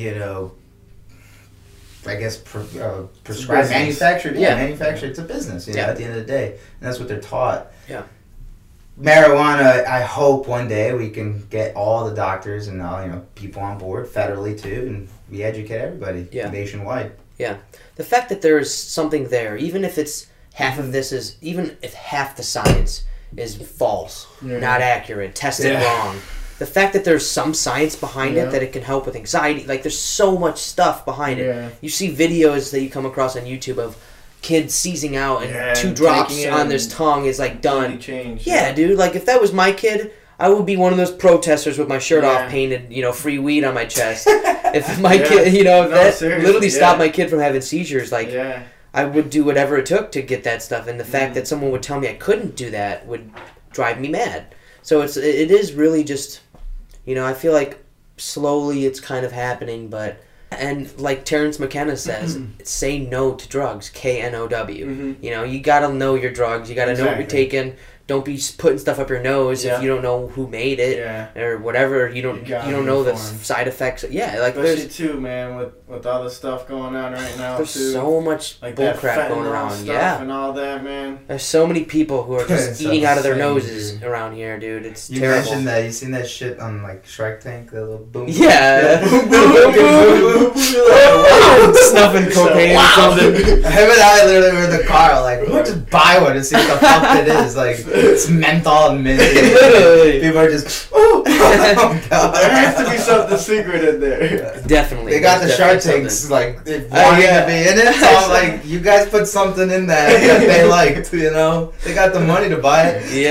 I guess prescribed, manufactured. Manufactured. It's a business. At the end of the day, and that's what they're taught. Yeah. Marijuana. I hope one day we can get all the doctors and people on board federally too, and we educate everybody nationwide. Yeah. The fact that there is something there, even if it's even if half the science is false, not accurate, tested wrong. The fact that there's some science behind it, that it can help with anxiety, like there's so much stuff behind it. You see videos that you come across on YouTube of kids seizing out and 2 drops on their tongue is like done. Dude, like if that was my kid, I would be one of those protesters with my shirt off painted, free weed on my chest. If my kid, literally stopped my kid from having seizures, like I would do whatever it took to get that stuff. And the fact that someone would tell me I couldn't do that would drive me mad. So it is really just... I feel like slowly it's kind of happening, and like Terrence McKenna says, say no to drugs, KNOW. You gotta know your drugs, you gotta know what you're taking. Don't be putting stuff up your nose if you don't know who made it or whatever. You don't know the side effects. Especially too, man, with all the stuff going on right now. There's so much bullcrap going around. And all that, man. There's so many people who are just eating out of their noses around here, dude. It's terrible. You mentioned that. You seen that shit on like Shark Tank? The little boom. Yeah. Boom, boom, boom, boom. Snuffing cocaine or something. Him and I literally were in the car like, we'll just buy one and see what the fuck it is. Like, it's menthol and mint. Literally. People are just, oh God. There has to be something secret in there. Definitely. They got the Shark Tanks, like, they wanted to be in it. So I'm like, you guys put something in that they liked, They got the money to buy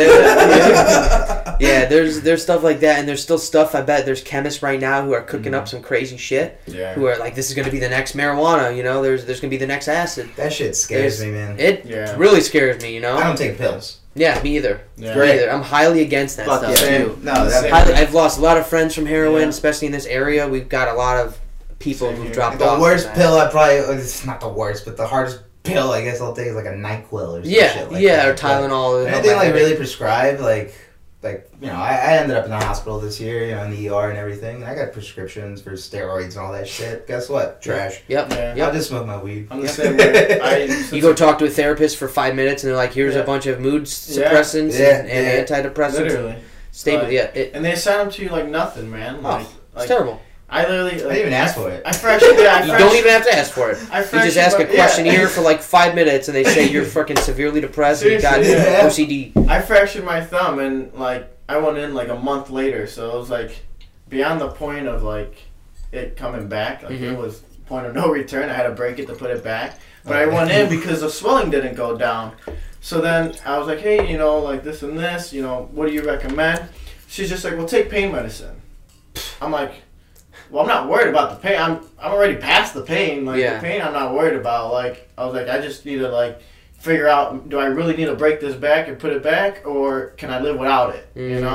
it. Yeah, there's stuff like that, and there's still stuff, I bet there's chemists right now who are cooking up some crazy shit. Yeah. Who are like, this is going to be the next marijuana, there's going to be the next acid. That shit scares me, man. It really scares me, I don't take pills. Yeah, me either. Yeah. Me either. I'm highly against that stuff too. No, I've lost a lot of friends from heroin, especially in this area. We've got a lot of people who've dropped off. The worst pill it's not the worst, but the hardest pill I guess I'll take is like a NyQuil or some shit like that. Or Tylenol. Anything like really prescribed, like I ended up in the hospital this year, in the ER and everything. I got prescriptions for steroids and all that shit. Guess what? Trash. Yep. I'll just smoke my weed. I'm the same way. You go talk to a therapist for 5 minutes, and they're like, "Here's a bunch of mood suppressants and antidepressants." Literally. Stable. And they sign them to you like nothing, man. It's terrible. I literally. I didn't even ask for it. You don't even have to ask for it. You just ask a questionnaire for like 5 minutes, and they say you're fucking severely depressed and you got OCD. I fractured my thumb, and I went in like a month later, so it was like beyond the point of like it coming back. Like it was point of no return. I had to break it to put it back, but I went in because the swelling didn't go down. So then I was like, hey, like this and this, what do you recommend? She's just like, well, take pain medicine. I'm like, well, I'm not worried about the pain. I'm already past the pain. The pain I'm not worried about. I was like, I just need to figure out, do I really need to break this back and put it back, or can I live without it?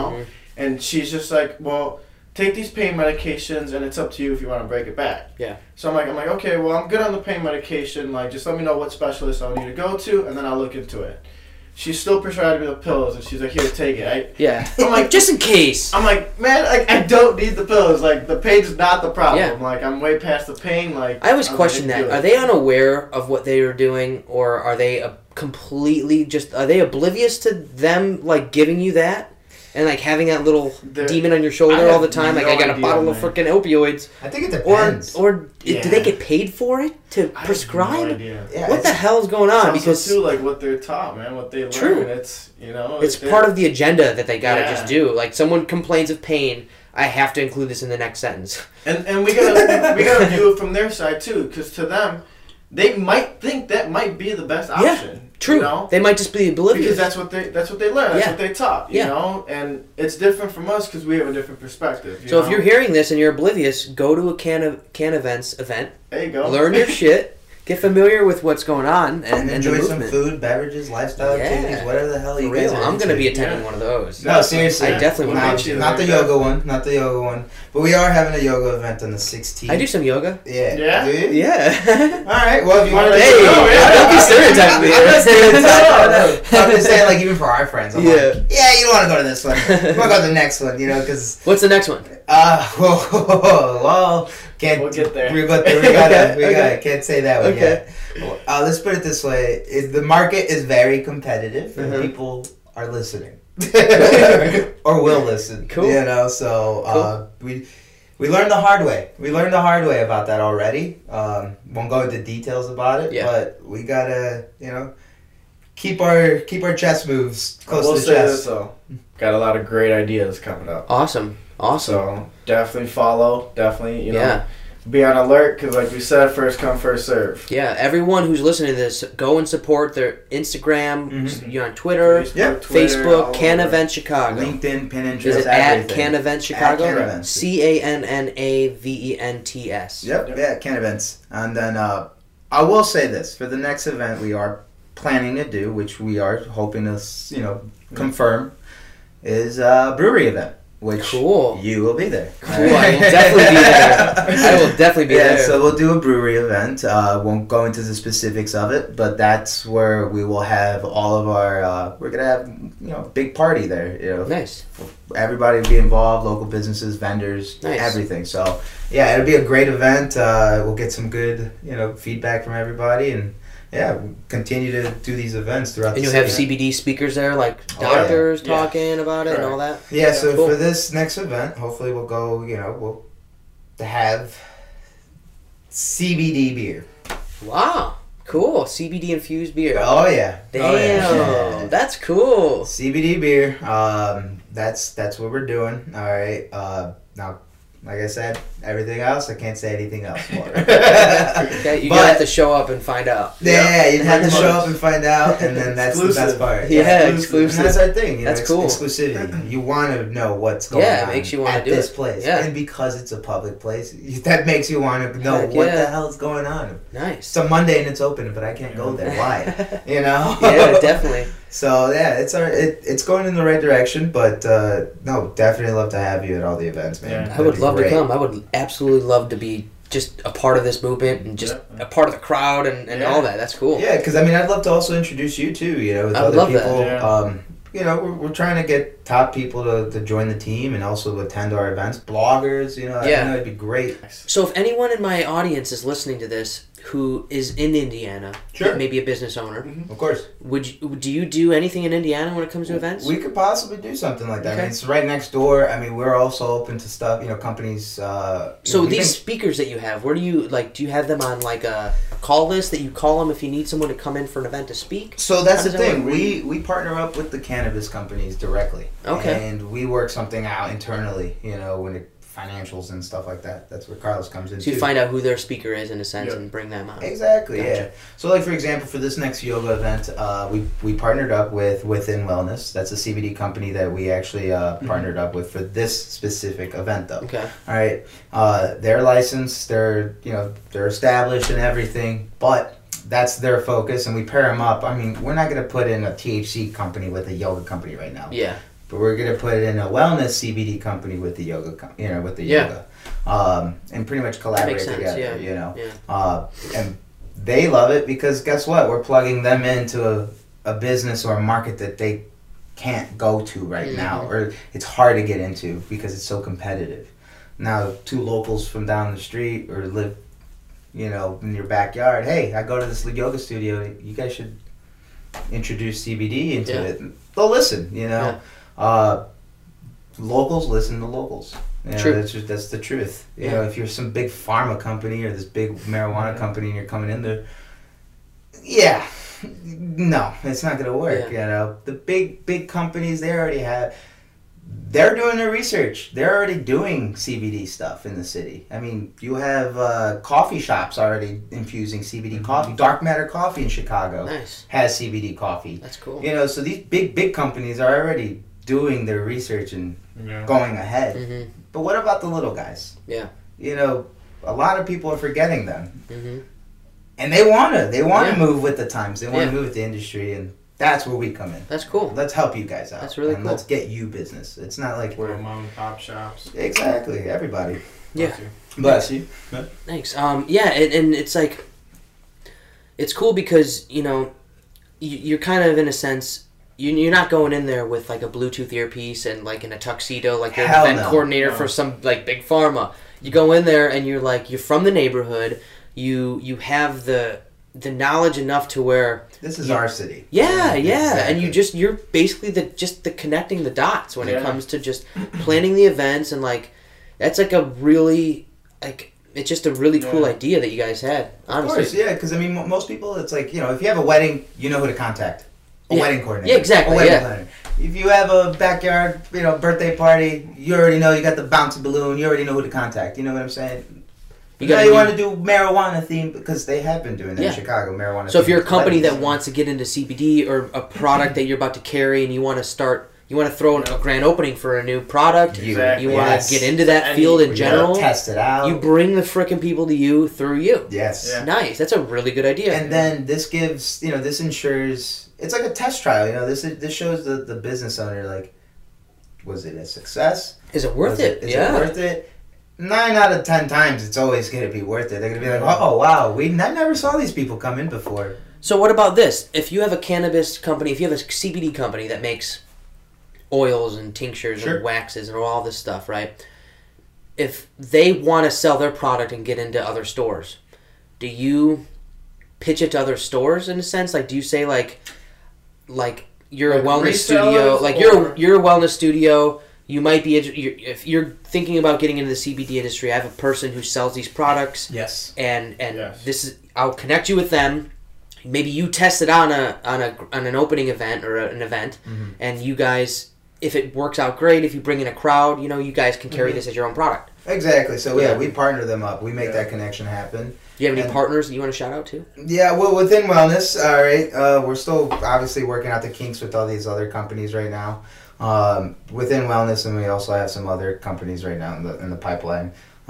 And she's just like, well, take these pain medications, and it's up to you if you want to break it back. Yeah. So I'm like, okay, well, I'm good on the pain medication. Just let me know what specialist I need to go to, and then I'll look into it. She still prescribed me the pills, and she's like, here, take it. I'm like, just in case. I'm like, man, I don't need the pills. The pain's not the problem. Yeah. I'm way past the pain. I always question that. Are they unaware of what they are doing, or are they completely are they oblivious to them, giving you that? And having that little demon on your shoulder all the time, I got a bottle of freaking opioids. I think it depends. Or do they get paid for it to prescribe? I have no idea. Yeah, what the hell's going on? Because too, what they're taught, man, what they learn. True. It's it's part of the agenda that they gotta just do. Someone complains of pain, I have to include this in the next sentence. And we gotta view it from their side too, because to them, they might think that might be the best option. Yeah. True. They might just be oblivious. Because that's what they learn. That's what they taught. You know, and it's different from us because we have a different perspective. So if you're hearing this and you're oblivious, go to a Can Events event. There you go. Learn your shit. Get familiar with what's going on and enjoy some food, beverages, lifestyle activities, whatever the hell you guys are I'm going to be attending one of those. No, seriously. I definitely want to. Not the yoga one. But we are having a yoga event on the 16th. I do some yoga. Yeah. Yeah? Do you? Yeah. All right. Well, if you want to... Don't be stereotyping me. I'm not stereotyping. I'm just saying, even for our friends. I'm like, yeah, you don't want to go to this one. You want to go to the next one, because... What's the next one? Well... We'll get there. We gotta can't say that one yet. Let's put it this way: the market is very competitive, and people are listening, or will listen. Cool. So we learned the hard way. We learned the hard way about that already. Won't go into details about it, but we gotta keep our chess moves close to the chest. Got a lot of great ideas coming up. Awesome. So definitely follow. Definitely, be on alert because, like we said, first come, first serve. Yeah, everyone who's listening to this, go and support their Instagram. You're on Twitter, Facebook, Can Event Chicago, LinkedIn, Pinterest. Is it at Can Event Chicago? CANEVENTS. CANNAVENTS. Yep. Yeah, Can Events. And then I will say this: for the next event, we are planning to do, which we are hoping to confirm, is a brewery event. Which you will be there. Cool, I will definitely be there. So we'll do a brewery event. Won't go into the specifics of it, but that's where we will have all of our. We're gonna have big party there. Nice. Everybody will be involved. Local businesses, vendors, everything. So yeah, it'll be a great event. We'll get some good feedback from everybody and. Yeah, continue to do these events throughout the city. And you'll have CBD speakers there, like doctors talking about it and all that? Yeah, so for this next event, hopefully we'll go, we'll have CBD beer. Wow, cool. CBD infused beer. Oh, yeah. Damn, that's cool. CBD beer, that's what we're doing, all right? Now, like I said, everything else, I can't say anything else more. Okay, you have to show up and find out. Yeah, you have to show up and find out, and then that's the best part. Yeah, exclusive. And that's our thing. That's cool. Exclusivity. You want to know what's going on it makes you want to do this place. Yeah. And because it's a public place, that makes you want to know what the hell is going on. Nice. It's a Monday and it's open, but I can't go there. Why? Yeah, definitely. So yeah, it's going in the right direction, but no, definitely love to have you at all the events, man. I would love to come. I would absolutely love to be just a part of this movement and just a part of the crowd and all that. That's cool. Yeah, because I mean, I'd love to also introduce you too. With other people. That. We're trying to get top people to join the team and also attend our events. Bloggers, I know it'd be great. So if anyone in my audience is listening to this who is in Indiana, maybe a business owner, of course, do you do anything in Indiana when it comes to events? We could possibly do something like that. Okay. I mean, it's right next door. I mean, we're also open to stuff. Companies. So these speakers that you have, where do you do you have them on like a call list that you call them if you need someone to come in for an event to speak? So that's the thing. We partner up with the cannabis companies directly. Okay. And we work something out internally. When it financials and stuff like that. That's where Carlos comes in. So you find out who their speaker is in a sense and bring them on. Exactly. Gotcha. Yeah. So like for example, for this next yoga event, we partnered up with Within Wellness. That's a CBD company that we actually partnered up with for this specific event, though. Okay. All right. They're licensed. They're they're established and everything, but that's their focus, and we pair them up. I mean, we're not going to put in a THC company with a yoga company right now. Yeah. But we're gonna put in a wellness CBD company with the yoga, yoga, and pretty much collaborate together. Yeah. And they love it because guess what? We're plugging them into a business or a market that they can't go to right now, or it's hard to get into because it's so competitive. Now, two locals from down the street or live, in your backyard. Hey, I go to this yoga studio. You guys should introduce CBD into it. They'll listen. Yeah. Locals listen to locals. True. That's the truth. If you're some big pharma company or this big marijuana company and you're coming in there, no, it's not gonna work. The big companies, they're doing their research. They're already doing CBD stuff in the city. I mean, you have coffee shops already infusing CBD coffee. Dark Matter Coffee in Chicago has CBD coffee. That's cool. So these big companies are already doing their research and going ahead. Mm-hmm. But what about the little guys? Yeah. A lot of people are forgetting them. Mm-hmm. And they want to move with the times. They want to move with the industry, and that's where we come in. That's cool. Let's help you guys out. That's really cool. Let's get you business. It's not like we're mom and pop shops. Exactly. Everybody. Yeah. Bless you. Thanks. And it's like, it's cool because, you're kind of in a sense, you're not going in there with like a Bluetooth earpiece and like in a tuxedo like you're an event coordinator for some like big pharma. You go in there and you're from the neighborhood. You have the knowledge enough to where this is our city. Yeah, exactly. And you're basically the connecting the dots when it comes to just planning the events and like that's like a really it's just a really cool idea that you guys had. Honestly, of course, because I mean most people it's like if you have a wedding you know who to contact. A wedding coordinator. Yeah, exactly. Planner. If you have a backyard, birthday party, you already know you got the bouncy balloon. You already know who to contact. You know what I'm saying? You want to do marijuana theme because they have been doing that in Chicago. Marijuana. So if you're a company that wants to get into CBD or a product that you're about to carry and you want to throw a grand opening for a new product, you want to get into that field in general, test it out. You bring the frickin' people to you through you. Yes. Yeah. Nice. That's a really good idea. And then this gives this ensures. It's like a test trial, This shows the business owner, was it a success? Is it worth it? Is it worth it? 9 out of 10 times, it's always going to be worth it. They're going to be like, oh, wow, I never saw these people come in before. So what about this? If you have a cannabis company, if you have a CBD company that makes oils and tinctures and waxes and all this stuff, right? If they want to sell their product and get into other stores, do you pitch it to other stores in a sense? Do you say you're a wellness studio, you're a wellness studio. You might be if you're thinking about getting into the CBD industry. I have a person who sells these products. Yes. And this is I'll connect you with them. Maybe you test it on an opening event or an event, and you guys, if it works out great, if you bring in a crowd, you guys can carry this as your own product. Exactly. So we partner them up. We make that connection happen. Do you have any partners that you want to shout out to? Yeah, well, Within Wellness, all right. We're still obviously working out the kinks with all these other companies right now. within wellness, and we also have some other companies right now in the pipeline.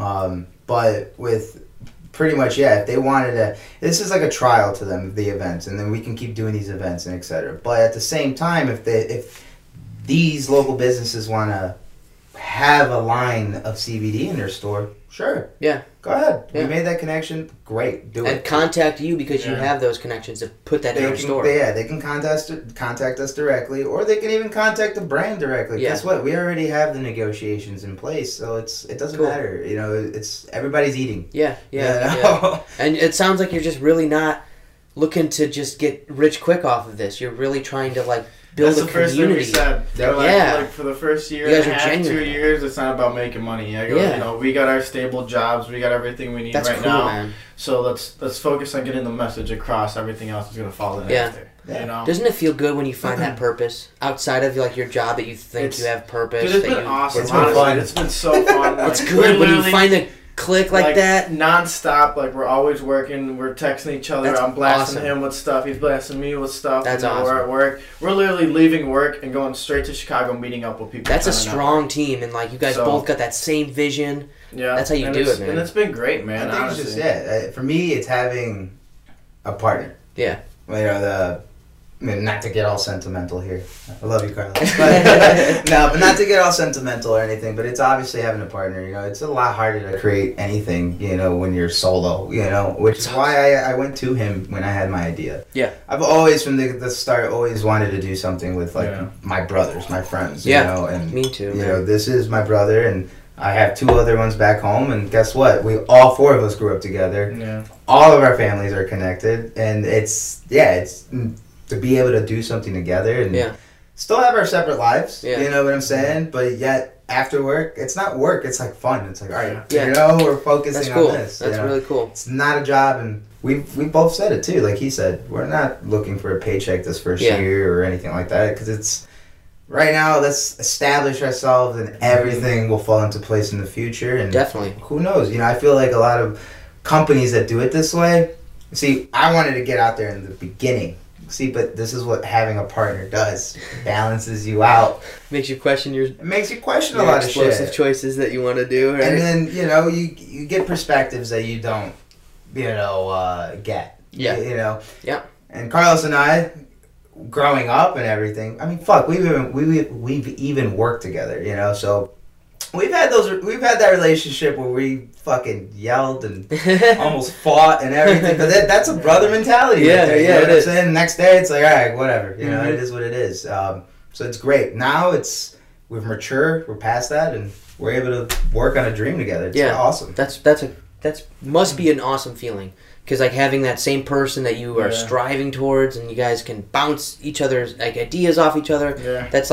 But with pretty much, if they wanted to, this is like a trial to them of the events, and then we can keep doing these events and etc. But at the same time, if these local businesses want to have a line of CBD in their store, sure. Yeah. Go ahead. Yeah. We made that connection. Great. Do it. And contact you because you have those connections to put that in your store. They can contact us directly, or they can even contact the brand directly. Yeah. Guess what? We already have the negotiations in place, so it doesn't matter. It's everybody's eating. Yeah. And it sounds like you're just really not looking to just get rich quick off of this. You're really trying to build a community. That's the first thing we said. Like for the first year and a half, 2 years, it's not about making money. I go, we got our stable jobs, we got everything we need now. Man. So let's focus on getting the message across. Everything else is gonna fall in after. Yeah. Doesn't it feel good when you find that purpose outside of your job that you think you have purpose? Dude, it's been awesome. It's been fun. It's been so fun. It's good when you find the click like that non-stop. We're always working, we're texting each other. That's I'm blasting awesome. him with stuff, he's blasting me with stuff. That's awesome. We're at work, we're literally leaving work and going straight to Chicago, meeting up with people. That's a strong team, and you guys both got that same vision. Yeah, that's how you do it, man. And it's been great, man. I think honestly. it's just for me, it's having a partner. Yeah. Not to get all sentimental here. I love you, Carlos. But not to get all sentimental or anything, but it's obviously having a partner. It's a lot harder to create anything, when you're solo, which is why I went to him when I had my idea. Yeah. I've always, from the start, wanted to do something with, my brothers, my friends, and me too, this is my brother, and I have 2 other ones back home, and guess what? All 4 of us grew up together. Yeah. All of our families are connected, and it's to be able to do something together and still have our separate lives. You know what I'm saying? But yet after work, it's not work. It's fun. It's all right. We're focusing on this. That's really cool. It's not a job, and we both said it too. Like he said, we're not looking for a paycheck this first year or anything like that, because it's right now. Let's establish ourselves, and everything will fall into place in the future. And definitely, who knows? I feel like a lot of companies that do it this way. See, I wanted to get out there in the beginning. But this is what having a partner does. It balances you out. Makes you question a lot of shit. Explosive choices that you want to do. Right? And then, you get perspectives that you don't, get. Yeah. Yeah. And Carlos and I, growing up and everything, we've even worked together, so we've had that relationship where we fucking yelled and almost fought and everything, but that's a brother mentality. It is. And the next day it's all right, whatever. It is what it is. So it's great. Now we've matured, we're past that, and we're able to work on a dream together. It's awesome. That's must be an awesome feeling, because having that same person that you are striving towards, and you guys can bounce each other's ideas off each other. Yeah. That's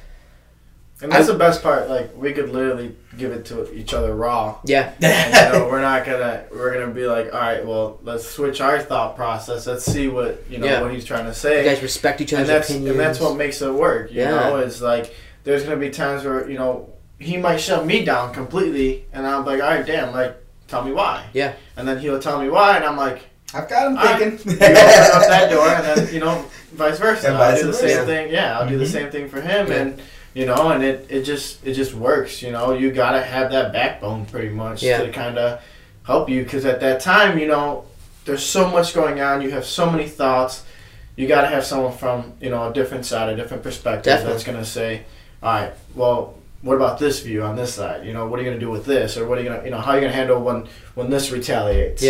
and that's the best part. We could literally give it to each other raw. Yeah. And, we're gonna be like, all right, well, let's switch our thought process. Let's see what what he's trying to say. You guys respect each other's opinions, and that's what makes it work. You know, it's there's gonna be times where he might shut me down completely, and I'm like, all right, damn, tell me why. Yeah. And then he'll tell me why, and I'm like, I've got him thinking. You open up that door, and then vice versa. I'll do the same thing. Yeah, I'll do the same thing for him, and. And it just works. You gotta have that backbone pretty much to kind of help you, because at that time, there's so much going on. You have so many thoughts. You gotta have someone from a different side, a different perspective that's gonna say, all right, well, what about this view on this side? What are you gonna do with this, or what are you gonna how are you gonna handle when this retaliates?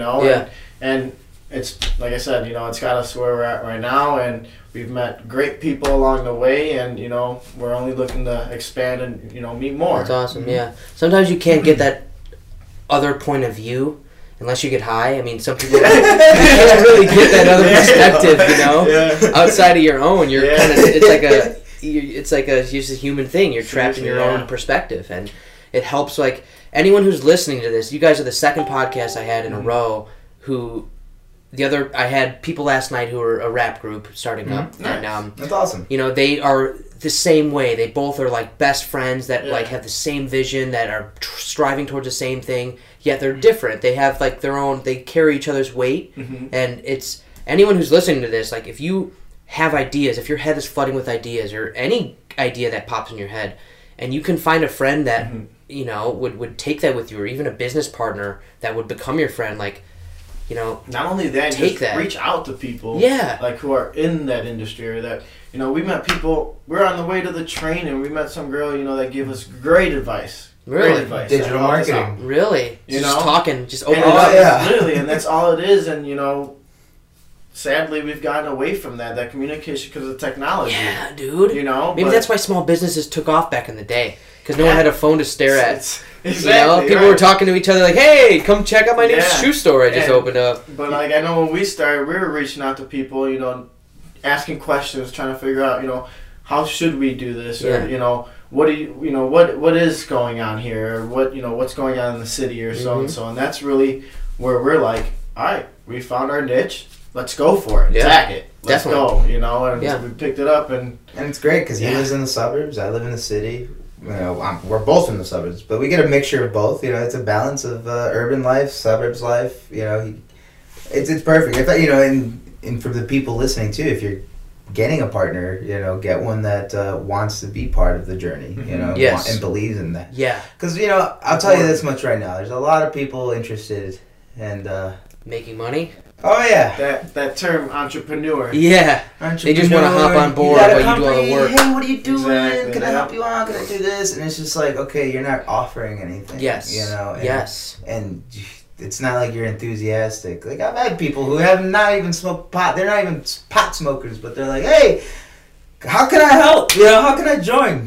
And it's like I said, it's got us where we're at right now, and we've met great people along the way, and we're only looking to expand and meet more. That's awesome. Yeah. Sometimes you can't get that other point of view unless you get high. I mean, some people you can't really get that other perspective, outside of your own. You're kind of it's just a human thing. You're trapped in your own perspective, and it helps. Anyone who's listening to this, you guys are the second podcast I had in a row who. I had people last night who were a rap group starting up. Nice. And, that's awesome. They are the same way. They both are best friends that have the same vision, that are striving towards the same thing, yet they're different. They have their own, they carry each other's weight. And it's, anyone who's listening to this, if you have ideas, if your head is flooding with ideas or any idea that pops in your head, and you can find a friend that you know would take that with you, or even a business partner that would become your friend. Like, you know, not only that, take just that. reach out to people, yeah, like who are in that industry, or that, you know, we met people. We're on the way to the train, and we met some girl, you know, that gave us great advice. Really? Great advice. Digital marketing. Really? You just know? talking, just open And it up. yeah. Literally, and that's all it is. And, you know, sadly, we've gotten away from that communication because of technology. Yeah, dude. You know? Maybe that's why small businesses took off back in the day. Because no one had a phone to stare at. Exactly. You know? People were talking to each other like, hey, come check out my new shoe store I just opened up. But, like, I know when we started, we were reaching out to people, you know, asking questions, trying to figure out, you know, how should we do this? Or, you know, what do you know, what is going on here? Or what, you know, what's going on in the city or so and so. And that's really where we're like, all right, we found our niche. Let's go for it. Attack it. Let's go, you know, and we picked it up. And it's great because he lives in the suburbs. I live in the city. You know, we're both in the suburbs, but we get a mixture of both. You know, it's a balance of urban life, suburbs life. You know, it's perfect. If you know, and for the people listening too, if you're getting a partner, you know, get one that wants to be part of the journey. You know, and believes in that. Yeah. Because you know, I'll tell you this much right now: there's a lot of people interested and making money. Oh yeah, that term entrepreneur. Yeah, they just want to hop on board while you do all the work. Hey, what are you doing? Exactly, Can I help you out? Can I do this? And it's just like, okay, you're not offering anything. Yes, you know. And, and it's not like you're enthusiastic. Like I've had people who have not even smoked pot. They're not even pot smokers, but they're like, hey, how can I help? You know, how can I join?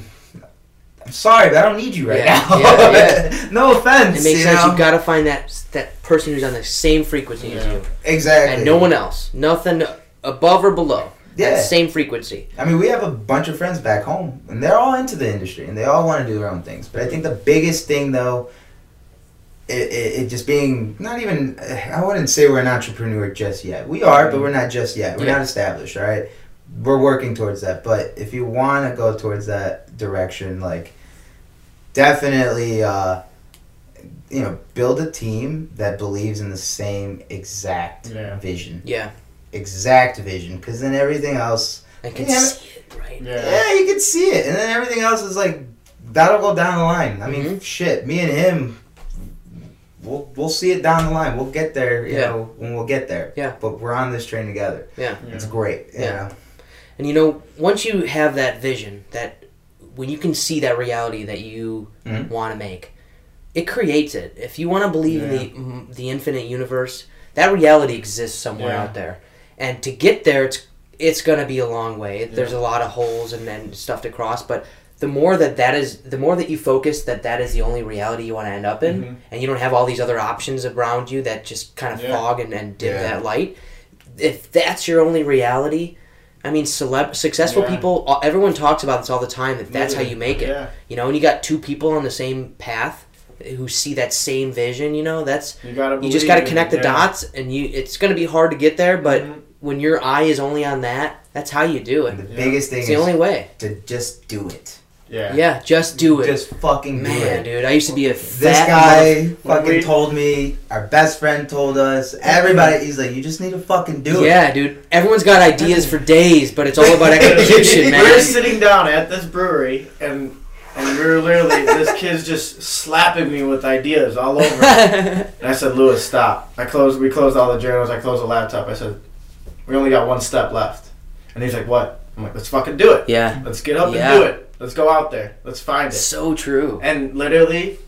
I'm sorry, but I don't need you right now. Yeah. No offense. It makes sense. You got to find that person who's on the same frequency as you. Exactly. And no one else. Nothing above or below. Yeah. That same frequency. I mean, we have a bunch of friends back home, and they're all into the industry, and they all want to do their own things. But I think the biggest thing, though, it just being not even, I wouldn't say we're an entrepreneur just yet. We are, but we're not just yet. We're not established, right? We're working towards that. But if you want to go towards that direction, like, definitely, you know, build a team that believes in the same exact vision. Yeah. Exact vision. Because then everything else... I can see it, right? Yeah, you can see it. And then everything else is like, that'll go down the line. I mean, shit, me and him, we'll see it down the line. We'll get there, you know, when we'll get there. Yeah. But we're on this train together. Yeah. It's great. You know? And, you know, once you have that vision, that when you can see that reality that you want to make, it creates it. If you want to believe in the infinite universe, that reality exists somewhere out there. And to get there, it's going to be a long way. There's a lot of holes and stuff to cross, but the more that you focus that is the only reality you want to end up in, and you don't have all these other options around you that just kind of fog and dim that light, if that's your only reality, I mean, successful people, everyone talks about this all the time, that's how you make it. Yeah. You know, and you got two people on the same path who see that same vision, you know, you just got to connect the dots, and it's going to be hard to get there, but when your eye is only on that, that's how you do it. And the biggest thing is the only way to just do it. Yeah, just do it. Just fucking do it. Man, dude, I used to be a fat... This guy fucking told me, our best friend told us, everybody, he's like, you just need to fucking do it. Yeah, dude. Everyone's got ideas for days, but it's all about execution, man. We're sitting down at this brewery, and we're literally, this kid's just slapping me with ideas all over. And I said, Lewis, stop. We closed all the journals, I closed the laptop. I said, we only got one step left. And he's like, what? I'm like, let's fucking do it. Yeah. Let's get up and do it. Let's go out there. Let's find it. So true. And literally,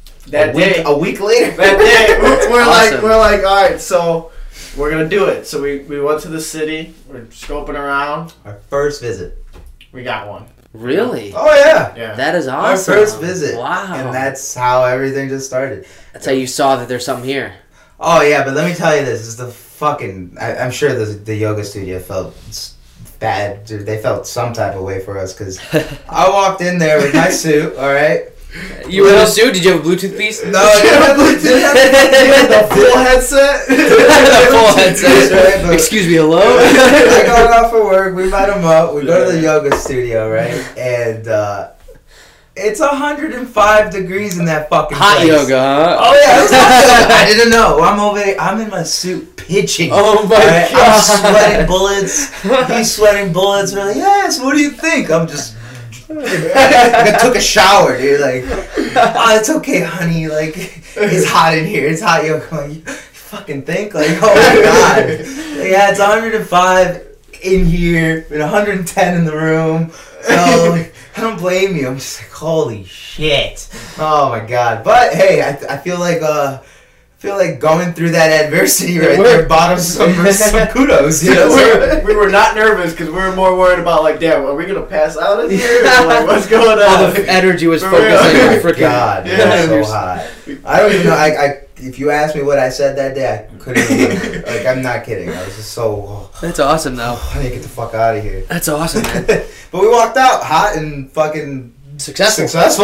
a week later, we're like, all right, so we're gonna do it. So we went to the city. We're scoping around. Our first visit. We got one. Really? Oh yeah. Yeah. That is awesome. Our first visit. Wow. And that's how everything just started. That's how you saw that there's something here. Oh yeah, but let me tell you this is the fucking. I'm sure the yoga studio felt bad. They felt some type of way for us because I walked in there with my suit. All right. You were in a suit? Did you have a Bluetooth piece? No, I didn't have a Bluetooth. The full headset. The full headset. Right, excuse me, hello? I got off of work. We met him up. We go to the yoga studio, right? And it's 105 degrees in that fucking hot place. Yoga, huh? Oh yeah, it was hot yoga. I didn't know. I'm over there. I'm in my suit pitching. Oh my god. I'm sweating bullets. He's sweating bullets. We're like, yes. What do you think? I'm just I took a shower, dude. Like, oh, it's okay, honey. Like, it's hot in here. It's hot. Yo, like, you fucking think, like, oh my god. Yeah, it's 105 in here and 110 in the room. So I don't blame you. I'm just like, holy shit. Oh my god. But hey, I feel like going through that adversity right there bought us some kudos. You know? We were not nervous because we were more worried about like, damn, are we gonna pass out in here? Like, what's going on? All the energy was focusing on freaking. God, it was so hot. I don't even know. I if you asked me what I said that day, I couldn't remember. Like, I'm not kidding. I was just so. That's awesome, though. I need to get the fuck out of here. That's awesome, man. But we walked out hot and fucking successful. So that's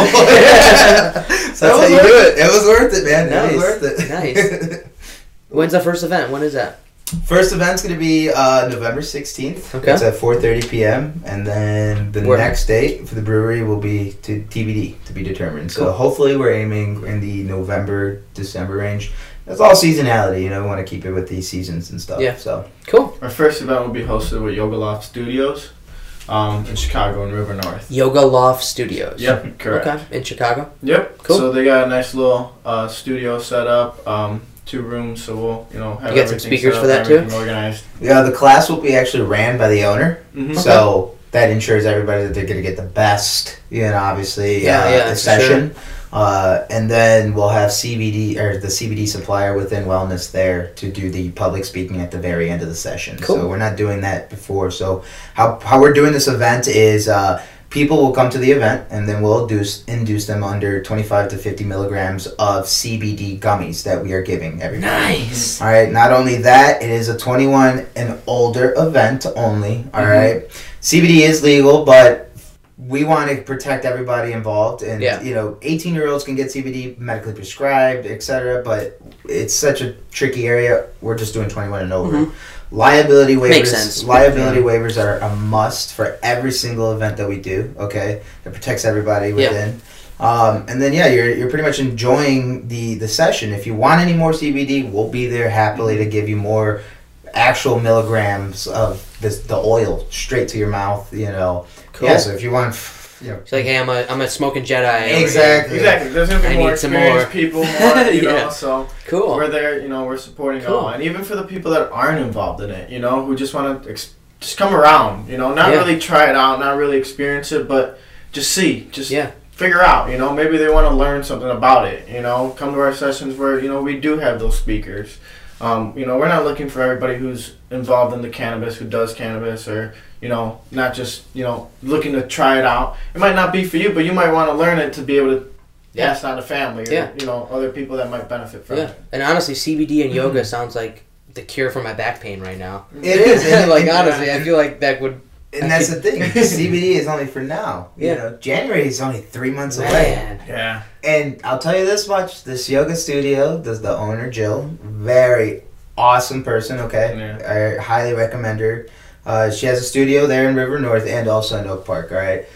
how you do it. It was worth it, man. Nice. It was worth it. Nice. When's the first event? When is that? First event's going to be November 16th. Okay. It's at 4:30 p.m. And then the next date for the brewery will be to TBD, to be determined. So hopefully we're aiming in the November, December range. That's all seasonality, you know. We want to keep it with these seasons and stuff. Yeah. So cool. Our first event will be hosted with Yoga Loft Studios in Chicago and River North. Yoga Loft Studios. Yep, correct. Okay, in Chicago? Yep. Cool. So they got a nice little studio set up. 2 rooms, so we'll, have you got some speakers for that too? Organized. Yeah, the class will be actually ran by the owner, so that ensures everybody that they're going to get the best, obviously, session. Sure. And then we'll have the CBD supplier within Wellness there to do the public speaking at the very end of the session. Cool. So we're not doing that before. So how we're doing this event is people will come to the event, and then we'll induce them under 25 to 50 milligrams of CBD gummies that we are giving everybody. Nice. All right. Not only that, it is a 21 and older event only. All right. CBD is legal, but we want to protect everybody involved. And, 18-year-olds can get CBD medically prescribed, etc. But it's such a tricky area. We're just doing 21 and over. Liability waivers. Makes sense. Liability waivers are a must for every single event that we do. Okay, it protects everybody within. And then you're pretty much enjoying the session. If you want any more CBD, we'll be there happily to give you more actual milligrams of the oil straight to your mouth. Cool. Yeah. So if you want. It's like, hey, I'm a smoking Jedi. Exactly. There's gonna be more experienced people, more, so cool. We're there, we're supporting all, and even for the people that aren't involved in it, who just want to just come around, not really try it out, not really experience it, but just figure out, maybe they want to learn something about it, come to our sessions where we do have those speakers. We're not looking for everybody who's involved in the cannabis, who does cannabis, or not just looking to try it out. It might not be for you, but you might want to learn it to be able to pass on to family or other people that might benefit from it. And honestly, CBD and yoga sounds like the cure for my back pain right now. It is. Honestly, I feel like that would. And that's the thing. CBD is only for now. January is only 3 months away. Yeah. And I'll tell you this much: this yoga studio, the owner Jill, very awesome person. Okay, I highly recommend her. She has a studio there in River North and also in Oak Park. All right.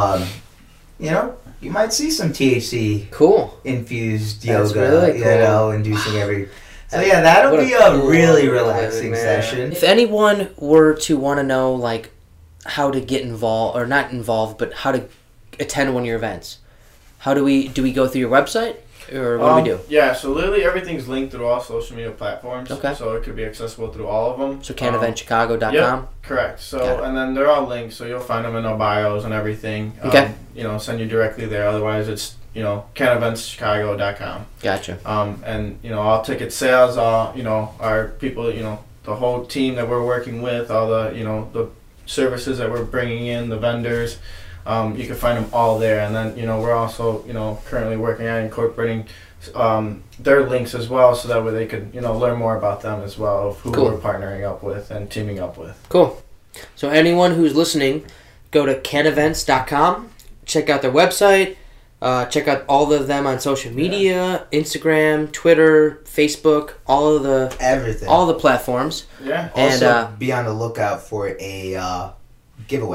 You might see some THC infused yoga. Really cool. Inducing every. So that'll be a really relaxing session. If anyone were to want to know like how to get involved, or not involved, but how to attend one of your events, how do we go through your website, or what do we do? Yeah, so literally everything's linked through all social media platforms. Okay. So it could be accessible through all of them. So caneventchicago.com? Yep, correct. So, and then they're all linked, so you'll find them in our bios and everything. Okay. Send you directly there. Otherwise, it's, caneventchicago.com. Gotcha. And, all ticket sales, all, our people, the whole team that we're working with, all the, the services that we're bringing in, the vendors, you can find them all there. And then, we're also, currently working on incorporating their links as well, so that way they could, learn more about them as well, of who we're partnering up with and teaming up with. Cool. So anyone who's listening, go to canevents.com, check out their website, check out all of them on social media, Instagram, Twitter, Facebook, all the platforms. Yeah. Also, be on the lookout for a giveaway.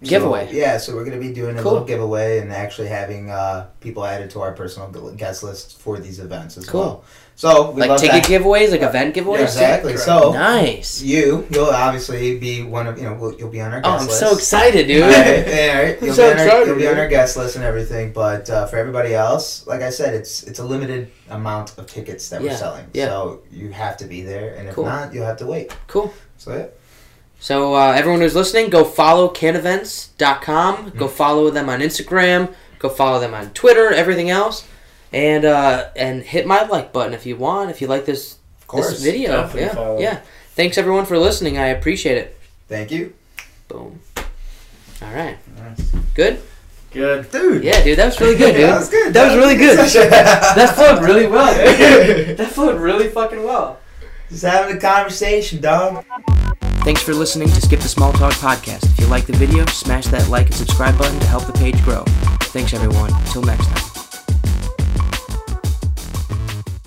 giveaway. So we're going to be doing a little giveaway and actually having people added to our personal guest list for these events as well. So we love ticket giveaways, event giveaways. Exactly. So nice. You'll obviously be one of you'll be on our guest list. I'm so excited, dude. Right. You'll be on our guest list and everything. But for everybody else, like I said, it's a limited amount of tickets that we're selling. Yeah. So you have to be there, and if not, you'll have to wait. Cool. So So everyone who's listening, go follow canevents.com. Go follow them on Instagram. Go follow them on Twitter. Everything else. And hit my like button if you want. If you like this video. Yeah. Thanks everyone for listening. I appreciate it. Thank you. Boom. All right. Good? Good. Dude. Yeah, dude. That was really good, dude. That was good. That was really good. That flowed really well. That flowed really fucking well. Just having a conversation, dog. Thanks for listening to Skip the Small Talk podcast. If you like the video, smash that like and subscribe button to help the page grow. Thanks everyone. Until next time.